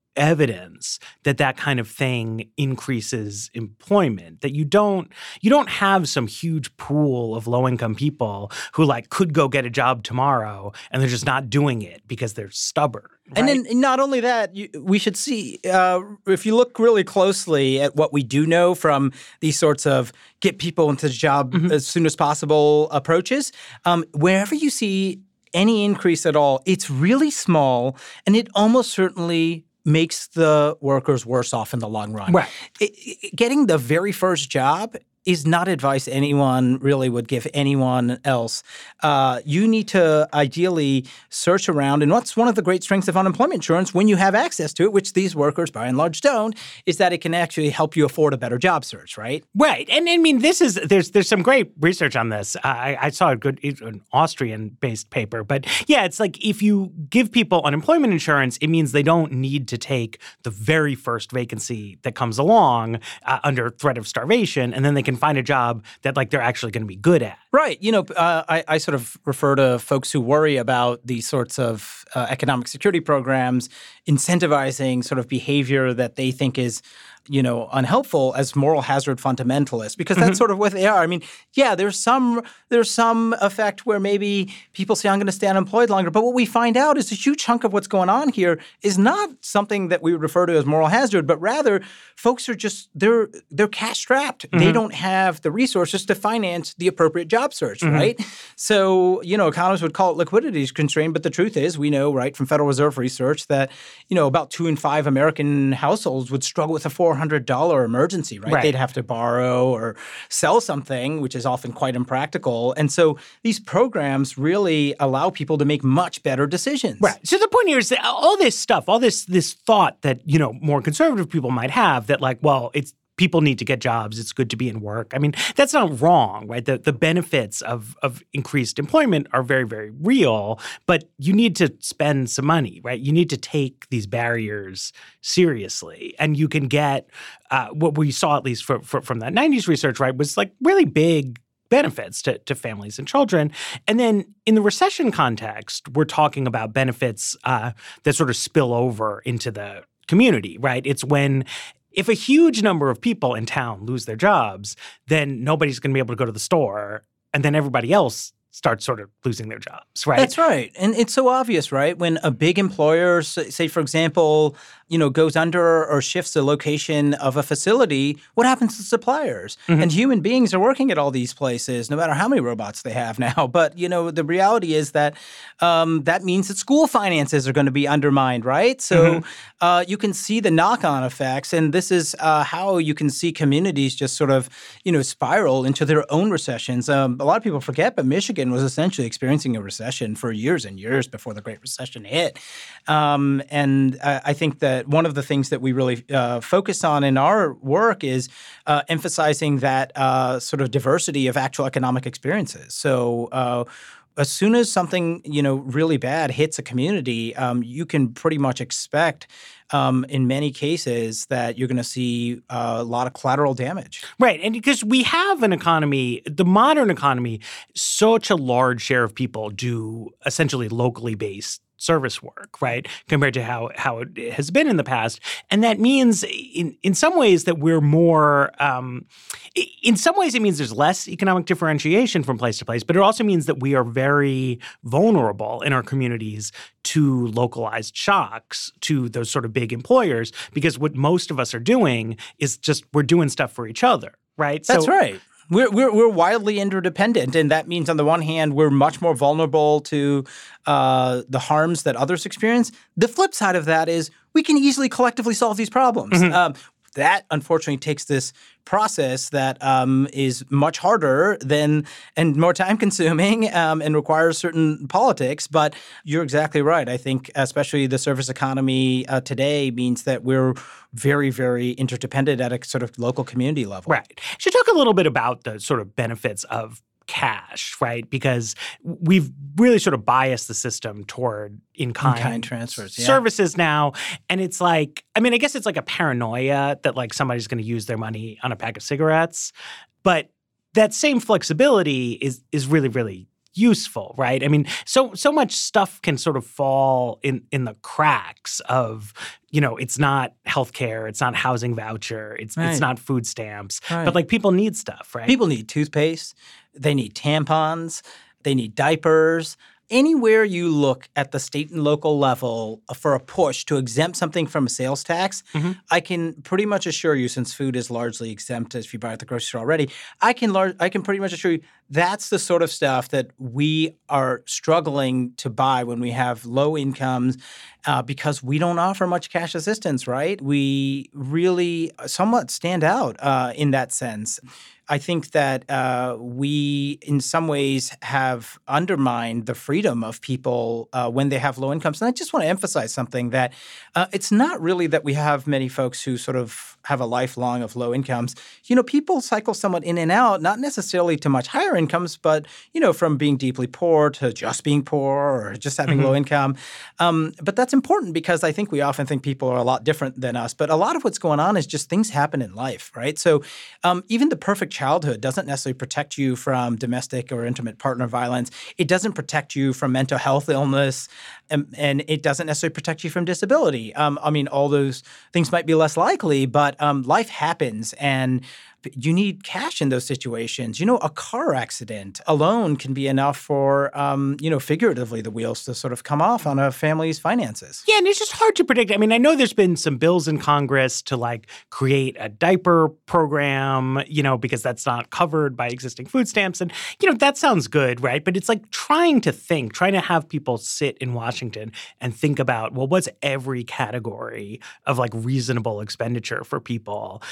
evidence that that kind of thing increases employment, that you don't you don't have some huge pool of low-income people who like could go get a job tomorrow and they're just not doing it because they're stubborn. Right? And then not only that, you, we should see, uh, if you look really closely at what we do know from these sorts of get people into the job mm-hmm. as soon as possible approaches, um, wherever you see any increase at all, it's really small, and it almost certainly makes the workers worse off in the long run. Right. It, it, getting the very first job is not advice anyone really would give anyone else. Uh, you need to ideally search around. And what's one of the great strengths of unemployment insurance when you have access to it, which these workers by and large don't, is that it can actually help you afford a better job search, right? Right. And I mean, this is there's there's some great research on this. I, I saw a good an Austrian-based paper. But yeah, it's like if you give people unemployment insurance, it means they don't need to take the very first vacancy that comes along uh, under threat of starvation, and then they can find a job that like they're actually going to be good at. Right. You know, uh, I, I sort of refer to folks who worry about these sorts of uh, economic security programs incentivizing sort of behavior that they think is, you know, unhelpful as moral hazard fundamentalists, because that's mm-hmm. sort of what they are. I mean, yeah, there's some there's some effect where maybe people say, I'm going to stay unemployed longer. But what we find out is a huge chunk of what's going on here is not something that we would refer to as moral hazard, but rather folks are just, they're they're cash strapped. Mm-hmm. They don't have the resources to finance the appropriate job search, mm-hmm. right? So, you know, economists would call it liquidity constraint, but the truth is we know, right, from Federal Reserve research that, you know, about two in five American households would struggle with a four hundred dollars emergency, right? right? They'd have to borrow or sell something, which is often quite impractical. And so these programs really allow people to make much better decisions. Right. So the point here is that all this stuff, all this this thought that, you know, more conservative people might have that like, well, it's people need to get jobs. It's good to be in work. I mean, that's not wrong, right? The the benefits of of increased employment are very, very real, but you need to spend some money, right? You need to take these barriers seriously. And you can get uh, what we saw, at least for, for, from that nineties research, right, was like really big benefits to, to families and children. And then in the recession context, we're talking about benefits uh, that sort of spill over into the community, right? It's when if a huge number of people in town lose their jobs, then nobody's going to be able to go to the store, and then everybody else starts sort of losing their jobs, right? That's right. And it's so obvious, right? When a big employer, say, for example, you know, goes under or shifts the location of a facility, what happens to suppliers? Mm-hmm. And human beings are working at all these places, no matter how many robots they have now. But, you know, the reality is that um, that means that school finances are going to be undermined, right? So mm-hmm. uh, you can see the knock-on effects. And this is uh, how you can see communities just sort of, you know, spiral into their own recessions. Um, a lot of people forget, but Michigan was essentially experiencing a recession for years and years before the Great Recession hit. Um, and I, I think that one of the things that we really uh, focus on in our work is uh, emphasizing that uh, sort of diversity of actual economic experiences. So uh, as soon as something, you know, really bad hits a community, um, you can pretty much expect Um, in many cases that you're going to see uh, a lot of collateral damage. Right. And because we have an economy, the modern economy, such a large share of people do essentially locally based service work, right, compared to how how it has been in the past. And that means in, in some ways that we're more um, – in some ways it means there's less economic differentiation from place to place, but it also means that we are very vulnerable in our communities to localized shocks, to those sort of big employers, because what most of us are doing is just we're doing stuff for each other, right? That's so, right. We're, we're we're wildly interdependent, and that means on the one hand we're much more vulnerable to uh, the harms that others experience. The flip side of that is we can easily collectively solve these problems. Mm-hmm. Um, that unfortunately takes this process that um, is much harder than and more time consuming um, and requires certain politics. But you're exactly right. I think especially the service economy uh, today means that we're very, very interdependent at a sort of local community level. Right. Should talk a little bit about the sort of benefits of cash, right? Because we've really sort of biased the system toward in-kind, in-kind transfers, yeah. services now. And it's like, I mean, I guess it's like a paranoia that like somebody's going to use their money on a pack of cigarettes. But that same flexibility is is really, really useful, right? I mean, so so much stuff can sort of fall in in the cracks of, you know, it's not healthcare, it's not housing voucher, it's right. it's not food stamps, right. but like people need stuff, right? People need toothpaste, they need tampons, they need diapers. Anywhere you look at the state and local level for a push to exempt something from a sales tax, mm-hmm. I can pretty much assure you, since food is largely exempt if you buy at the grocery store already, I can lar- I can pretty much assure you that's the sort of stuff that we are struggling to buy when we have low incomes uh, because we don't offer much cash assistance, right? We really somewhat stand out uh, in that sense. I think that uh, we, in some ways, have undermined the freedom of people uh, when they have low incomes. And I just want to emphasize something that uh, it's not really that we have many folks who sort of have a lifelong of low incomes. You know, people cycle somewhat in and out, not necessarily to much higher incomes, but, you know, from being deeply poor to just being poor or just having mm-hmm. low income. Um, but that's important because I think we often think people are a lot different than us. But a lot of what's going on is just things happen in life, right? So um, even the perfect childhood doesn't necessarily protect you from domestic or intimate partner violence. It doesn't protect you from mental health illness, and, and it doesn't necessarily protect you from disability. Um, I mean, all those things might be less likely, but um, life happens, and you need cash in those situations. You know, a car accident alone can be enough for, um, you know, figuratively the wheels to sort of come off on a family's finances. Yeah, and it's just hard to predict. I mean, I know there's been some bills in Congress to like create a diaper program, you know, because that's not covered by existing food stamps. And, you know, that sounds good, right? But it's like trying to think, trying to have people sit in Washington and think about, well, what's every category of like reasonable expenditure for people?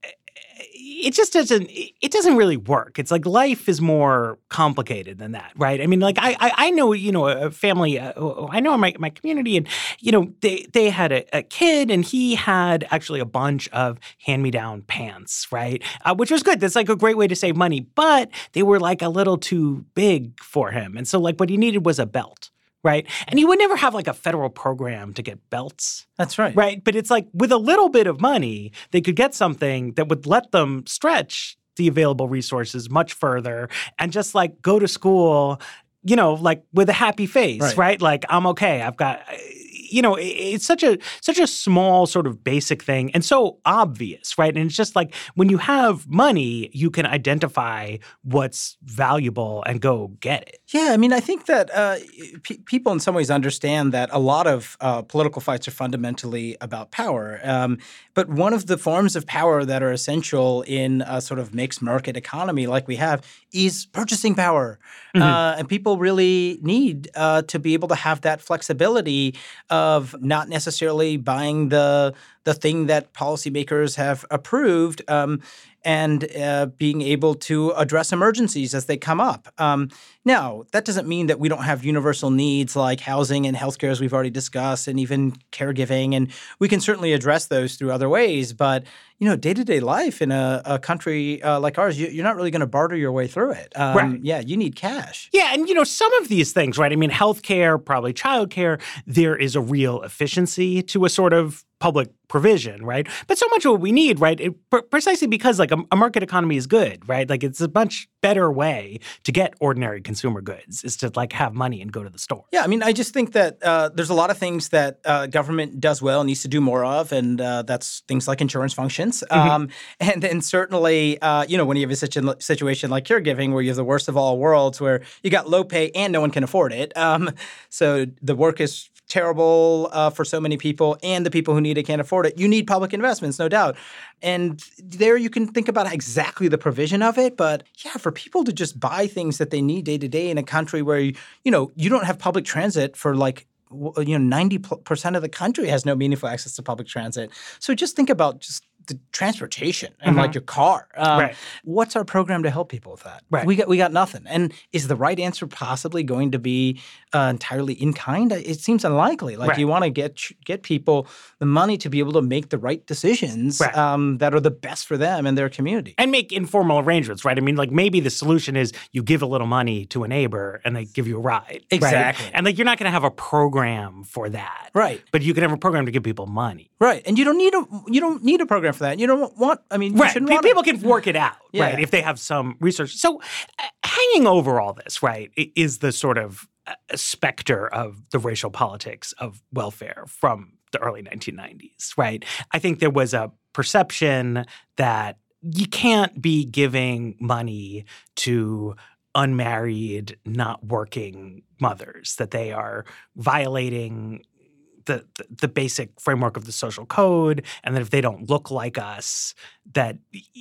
It just doesn't, it doesn't really work. It's like life is more complicated than that, right? I mean, like I I, I know, you know, a family, uh, I know my, my community, and, you know, they, they had a, a kid and he had actually a bunch of hand-me-down pants, right? Uh, which was good. That's like a great way to save money, but they were like a little too big for him. And so like what he needed was a belt. Right. And you would never have like a federal program to get belts. That's right. Right. But it's like with a little bit of money, they could get something that would let them stretch the available resources much further and just like go to school, you know, like with a happy face. Right. right? Like, I'm OK. I've got, you know, it's such a such a small sort of basic thing and so obvious. Right. And it's just like when you have money, you can identify what's valuable and go get it. Yeah, I mean, I think that uh, p- people in some ways understand that a lot of uh, political fights are fundamentally about power. Um, but one of the forms of power that are essential in a sort of mixed market economy like we have is purchasing power. Mm-hmm. Uh, and people really need uh, to be able to have that flexibility of not necessarily buying the the thing that policymakers have approved um, and uh, being able to address emergencies as they come up. Um, now, that doesn't mean that we don't have universal needs like housing and healthcare, as we've already discussed, and even caregiving. And we can certainly address those through other ways. But, you know, day-to-day life in a, a country uh, like ours, you, you're not really going to barter your way through it. Um, right. Yeah, you need cash. Yeah, and, you know, some of these things, right? I mean, healthcare, probably childcare, there is a real efficiency to a sort of public provision, right? But so much of what we need, right, it, p- precisely because like a, a market economy is good, right? Like it's a much better way to get ordinary consumer goods is to like have money and go to the store. Yeah, I mean, I just think that uh, there's a lot of things that uh, government does well and needs to do more of, and uh, that's things like insurance functions. Mm-hmm. Um, and then certainly, uh, you know, when you have a situ- situation like caregiving where you have the worst of all worlds where you got low pay and no one can afford it. Um, so the work is terrible uh, for so many people, and the people who need it can't afford it. You need public investments, no doubt. And there you can think about exactly the provision of it. But yeah, for people to just buy things that they need day to day in a country where, you, you know, you don't have public transit for like, you know, ninety percent of the country has no meaningful access to public transit. So just think about just the transportation and mm-hmm. like your car. Um, right. What's our program to help people with that? Right. We got we got nothing. And is the right answer possibly going to be uh, entirely in kind? It seems unlikely. Like right. you want to get get people the money to be able to make the right decisions right. um, that are the best for them and their community. And make informal arrangements, right? I mean, like maybe the solution is you give a little money to a neighbor and they give you a ride. Exactly. Right? And like you're not going to have a program for that. Right. But you can have a program to give people money. Right. And you don't need a you don't need a program enough for that. You don't want, I mean, you right. shouldn't P- want People to. can work it out, Yeah. right, if they have some research. So uh, hanging over all this, right, is the sort of uh, specter of the racial politics of welfare from the early nineteen nineties, right? I think there was a perception that you can't be giving money to unmarried, not working mothers, that they are violating the, the the basic framework of the social code, and that if they don't look like us, that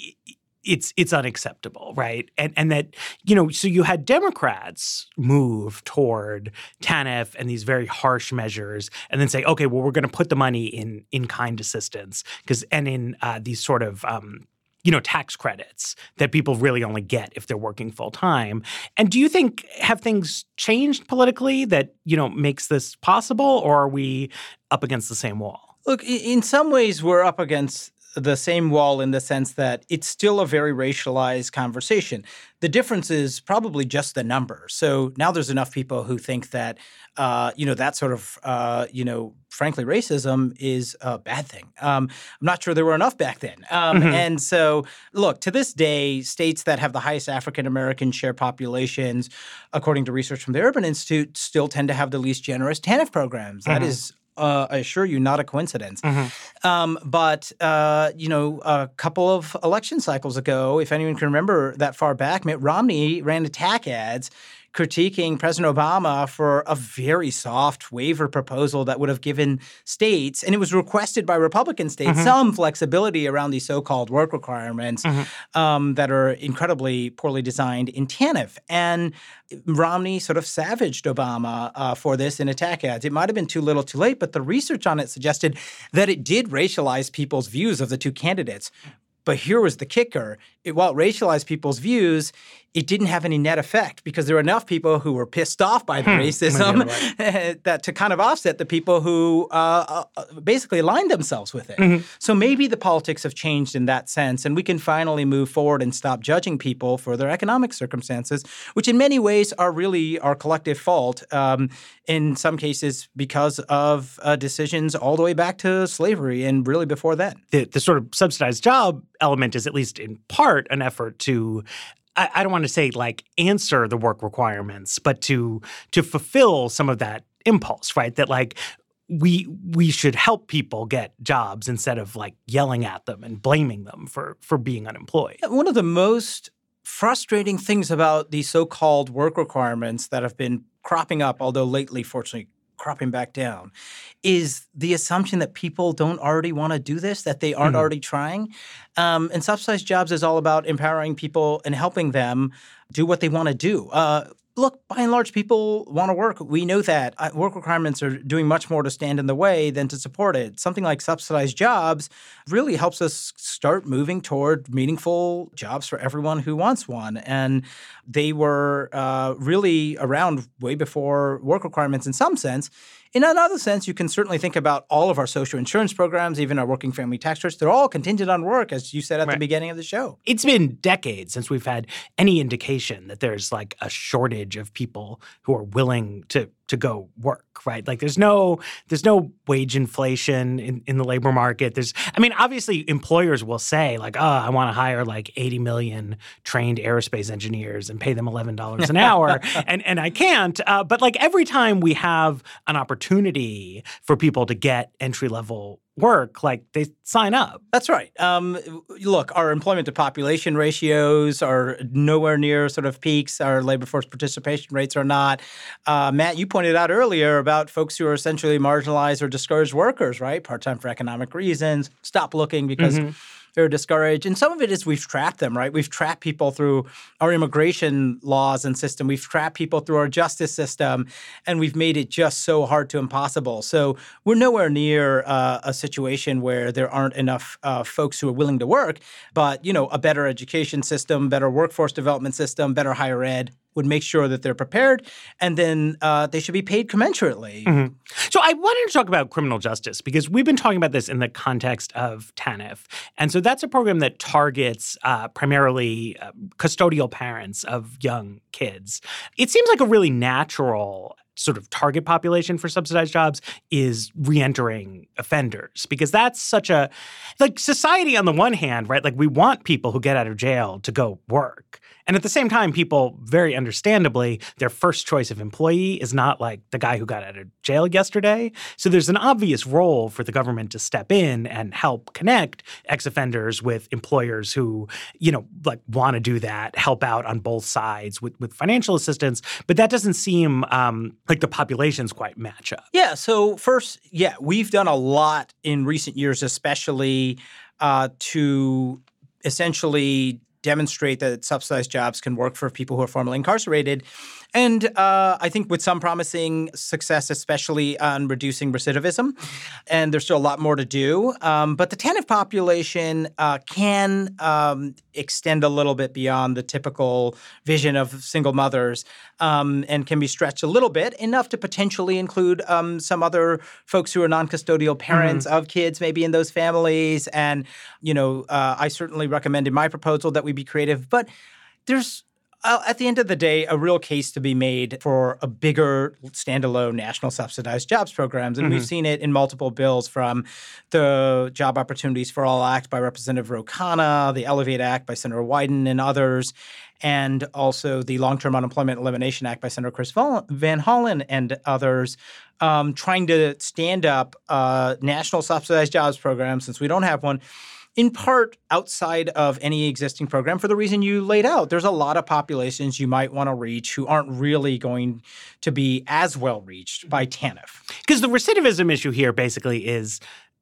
it's it's unacceptable, right? And and that, you know, so you had Democrats move toward TANF and these very harsh measures, and then say, okay, well, we're going to put the money in in-kind assistance because and in uh, these sort of um, you know, tax credits that people really only get if they're working full time. And do you think, have things changed politically that, you know, makes this possible, or are we up against the same wall? Look, in some ways, we're up against the same wall in the sense that it's still a very racialized conversation. The difference is probably just the number. So now there's enough people who think that, uh, you know, that sort of, uh, you know, frankly, racism is a bad thing. Um, I'm not sure there were enough back then. Um, mm-hmm. And so, look, to this day, states that have the highest African-American share populations, according to research from the Urban Institute, still tend to have the least generous TANF programs. Mm-hmm. That is Uh, I assure you, not a coincidence. Mm-hmm. Um, but, uh, you know, a couple of election cycles ago, if anyone can remember that far back, Mitt Romney ran attack ads critiquing President Obama for a very soft waiver proposal that would have given states, and it was requested by Republican states, mm-hmm. some flexibility around these so-called work requirements mm-hmm. um, that are incredibly poorly designed in TANF. And Romney sort of savaged Obama uh, for this in attack ads. It might have been too little too late, but the research on it suggested that it did racialize people's views of the two candidates. But here was the kicker. It, while it racialized people's views, it didn't have any net effect because there were enough people who were pissed off by the hmm. racism that to kind of offset the people who uh, uh, basically aligned themselves with it. Mm-hmm. So maybe the politics have changed in that sense, and we can finally move forward and stop judging people for their economic circumstances, which in many ways are really our collective fault, um, in some cases because of uh, decisions all the way back to slavery and really before then. The, the sort of subsidized job element is at least in part an effort to I, I don't want to say like answer the work requirements, but to to fulfill some of that impulse, right? That like we we should help people get jobs instead of like yelling at them and blaming them for for being unemployed. One of the most frustrating things about these so-called work requirements that have been cropping up, although lately, fortunately, cropping back down, is the assumption that people don't already want to do this, that they aren't mm-hmm. already trying. Um, and subsidized jobs is all about empowering people and helping them do what they want to do. Uh, look, by and large, people want to work. We know that. Uh, work requirements are doing much more to stand in the way than to support it. Something like subsidized jobs really helps us start moving toward meaningful jobs for everyone who wants one. And they were uh, really around way before work requirements in some sense. In another sense, you can certainly think about all of our social insurance programs, even our working family tax credits. They're all contingent on work, as you said at right. the beginning of the show. It's been decades since we've had any indication that there's like a shortage of people who are willing to to go work, right? Like there's no there's no wage inflation in, in the labor market. There's I mean, obviously employers will say like, oh, I want to hire like eighty million trained aerospace engineers and pay them eleven dollars an hour. and and I can't. Uh, but like every time we have an opportunity for people to get entry-level work, like they sign up. That's right. Um, look, our employment to population ratios are nowhere near sort of peaks. Our labor force participation rates are not. Uh, Matt, you pointed out earlier about folks who are essentially marginalized or discouraged workers, right? Part-time for economic reasons, stop looking because mm-hmm. they're discouraged. And some of it is we've trapped them, right? We've trapped people through our immigration laws and system. We've trapped people through our justice system, and we've made it just so hard to impossible. So we're nowhere near uh, a situation where there aren't enough uh, folks who are willing to work. But, you know, a better education system, better workforce development system, better higher ed would make sure that they're prepared, and then uh, they should be paid commensurately. Mm-hmm. So I wanted to talk about criminal justice because we've been talking about this in the context of TANF. And so that's a program that targets uh, primarily uh, custodial parents of young kids. It seems like a really natural sort of target population for subsidized jobs is reentering offenders, because that's such a, like, society on the one hand, right? Like, we want people who get out of jail to go work. And at the same time, people, very understandably, their first choice of employee is not like the guy who got out of jail yesterday. So there's an obvious role for the government to step in and help connect ex-offenders with employers who, you know, like want to do that, help out on both sides with, with financial assistance. But that doesn't seem um, like the populations quite match up. Yeah. So first, yeah, we've done a lot in recent years, especially uh, to essentially demonstrate that subsidized jobs can work for people who are formerly incarcerated. And uh, I think with some promising success, especially on reducing recidivism. And there's still a lot more to do. Um, but the TANF population uh, can um, extend a little bit beyond the typical vision of single mothers um, and can be stretched a little bit, enough to potentially include um, some other folks who are non-custodial parents mm-hmm. of kids maybe in those families. And, you know, uh, I certainly recommend in my proposal that we be creative. But there's Uh, at the end of the day, a real case to be made for a bigger standalone national subsidized jobs programs. And mm-hmm. we've seen it in multiple bills, from the Job Opportunities for All Act by Representative Ro Khanna, the Elevate Act by Senator Wyden and others, and also the Long-Term Unemployment Elimination Act by Senator Chris Van Hollen and others, um, trying to stand up a national subsidized jobs program, since we don't have one, in part outside of any existing program for the reason you laid out. There's a lot of populations you might want to reach who aren't really going to be as well reached by TANF. Because the recidivism issue here basically is,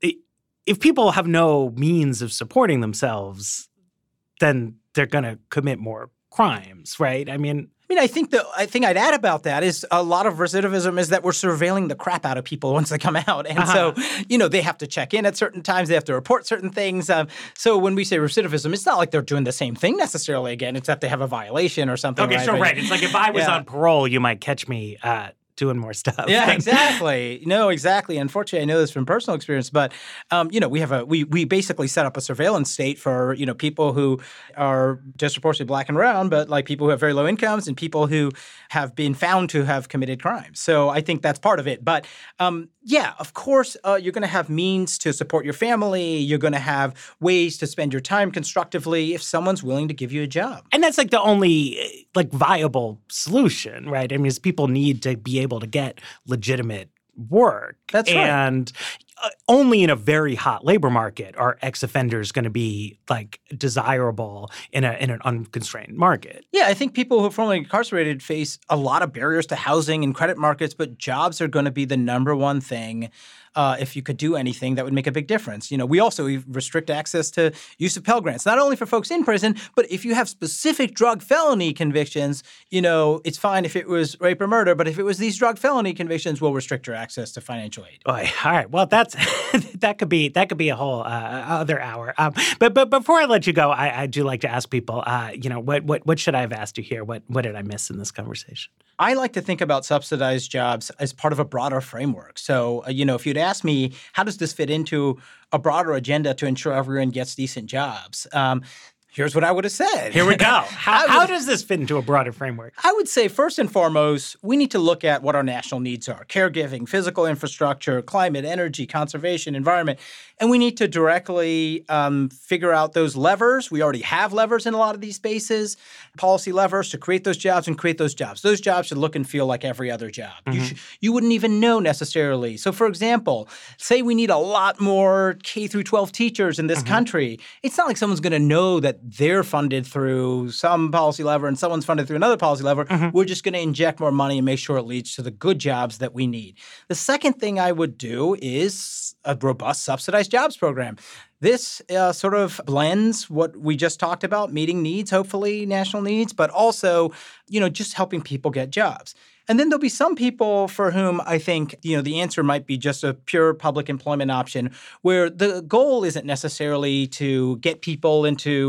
if people have no means of supporting themselves, then they're going to commit more crimes, right? I mean... I mean, I think the I think I'd add about that is a lot of recidivism is that we're surveilling the crap out of people once they come out. And uh-huh. so, you know, they have to check in at certain times. They have to report certain things. Um, so when we say recidivism, it's not like they're doing the same thing necessarily again. It's that they have a violation or something. Okay, right? so but, right. It's like if I was yeah. on parole, you might catch me uh, doing more stuff. Yeah, exactly. No, exactly. Unfortunately, I know this from personal experience, but um, you know, we have a we we basically set up a surveillance state for, you know, people who are disproportionately black and brown, but like people who have very low incomes and people who have been found to have committed crimes. So I think that's part of it. But um, yeah, of course, uh, you're going to have means to support your family. You're going to have ways to spend your time constructively if someone's willing to give you a job. And that's like the only like viable solution, right? I mean, is people need to be able to get legitimate work. That's right. And uh, only in a very hot labor market are ex-offenders going to be like desirable in a in an unconstrained market. Yeah, I think people who are formerly incarcerated face a lot of barriers to housing and credit markets, but jobs are going to be the number one thing. Uh, if you could do anything, that would make a big difference. You know, we also restrict access to use of Pell Grants, not only for folks in prison, but if you have specific drug felony convictions, you know, it's fine if it was rape or murder, but if it was these drug felony convictions, we'll restrict your access to financial aid. All right. Well, that's that could be that could be a whole uh, other hour. Um, but but before I let you go, I, I do like to ask people, uh, you know, what what what should I have asked you here? What what did I miss in this conversation? I like to think about subsidized jobs as part of a broader framework. So, uh, you know, if you'd ask me, how does this fit into a broader agenda to ensure everyone gets decent jobs? Um, here's what I would have said. Here we go. How, how does this fit into a broader framework? I would say, first and foremost, we need to look at what our national needs are: caregiving, physical infrastructure, climate, energy, conservation, environment. And we need to directly um, figure out those levers. We already have levers in a lot of these spaces, policy levers to create those jobs and create those jobs. Those jobs should look and feel like every other job. Mm-hmm. You, should, you wouldn't even know necessarily. So, for example, say we need a lot more K through twelve teachers in this mm-hmm. country. It's not like someone's going to know that they're funded through some policy lever and someone's funded through another policy lever. Mm-hmm. We're just going to inject more money and make sure it leads to the good jobs that we need. The second thing I would do is a robust subsidized jobs program. This uh, sort of blends what we just talked about, meeting needs, hopefully national needs, but also, you know, just helping people get jobs. And then there'll be some people for whom I think, you know, the answer might be just a pure public employment option where the goal isn't necessarily to get people into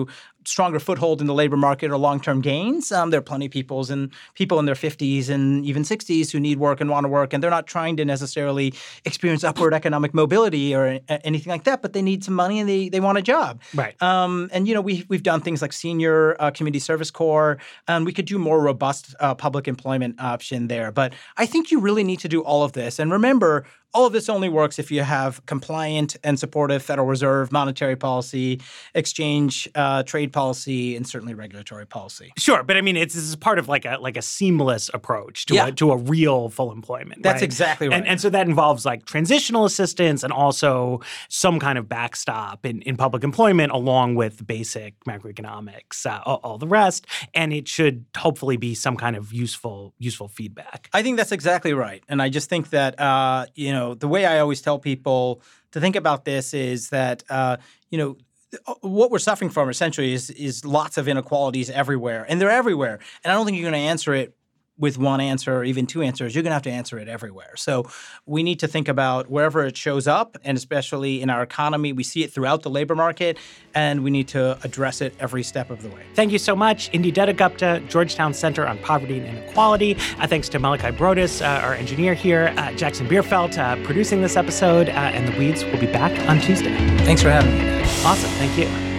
stronger foothold in the labor market or long-term gains. Um, there are plenty of people's and people in their fifties and even sixties who need work and want to work, and they're not trying to necessarily experience upward economic mobility or a- anything like that, but they need some money and they they want a job. Right. Um, and, you know, we, we've done things like Senior uh, Community Service Corps, and we could do more robust uh, public employment option there. But I think you really need to do all of this. And remember, all of this only works if you have compliant and supportive Federal Reserve monetary policy, exchange uh, trade policy, and certainly regulatory policy. Sure, but I mean, it's this is part of like a like a seamless approach to Yeah. a, to a real full employment. That's right? exactly right. And, and so that involves like transitional assistance and also some kind of backstop in, in public employment, along with basic macroeconomics, uh, all, all the rest. And it should hopefully be some kind of useful useful feedback. I think that's exactly right. And I just think that, uh, you know, the way I always tell people to think about this is that, uh, you know, what we're suffering from essentially is is lots of inequalities everywhere. And they're everywhere. And I don't think you're going to answer it with one answer or even two answers. You're going to have to answer it everywhere. So we need to think about wherever it shows up, and especially in our economy. We see it throughout the labor market, and we need to address it every step of the way. Thank you so much, Indi Dedagupta, Georgetown Center on Poverty and Inequality. Uh, thanks to Malachi Brodus, uh, our engineer here, uh, Jackson Bierfeld, uh, producing this episode, uh, and The Weeds will be back on Tuesday. Thanks for having me. Awesome. Thank you.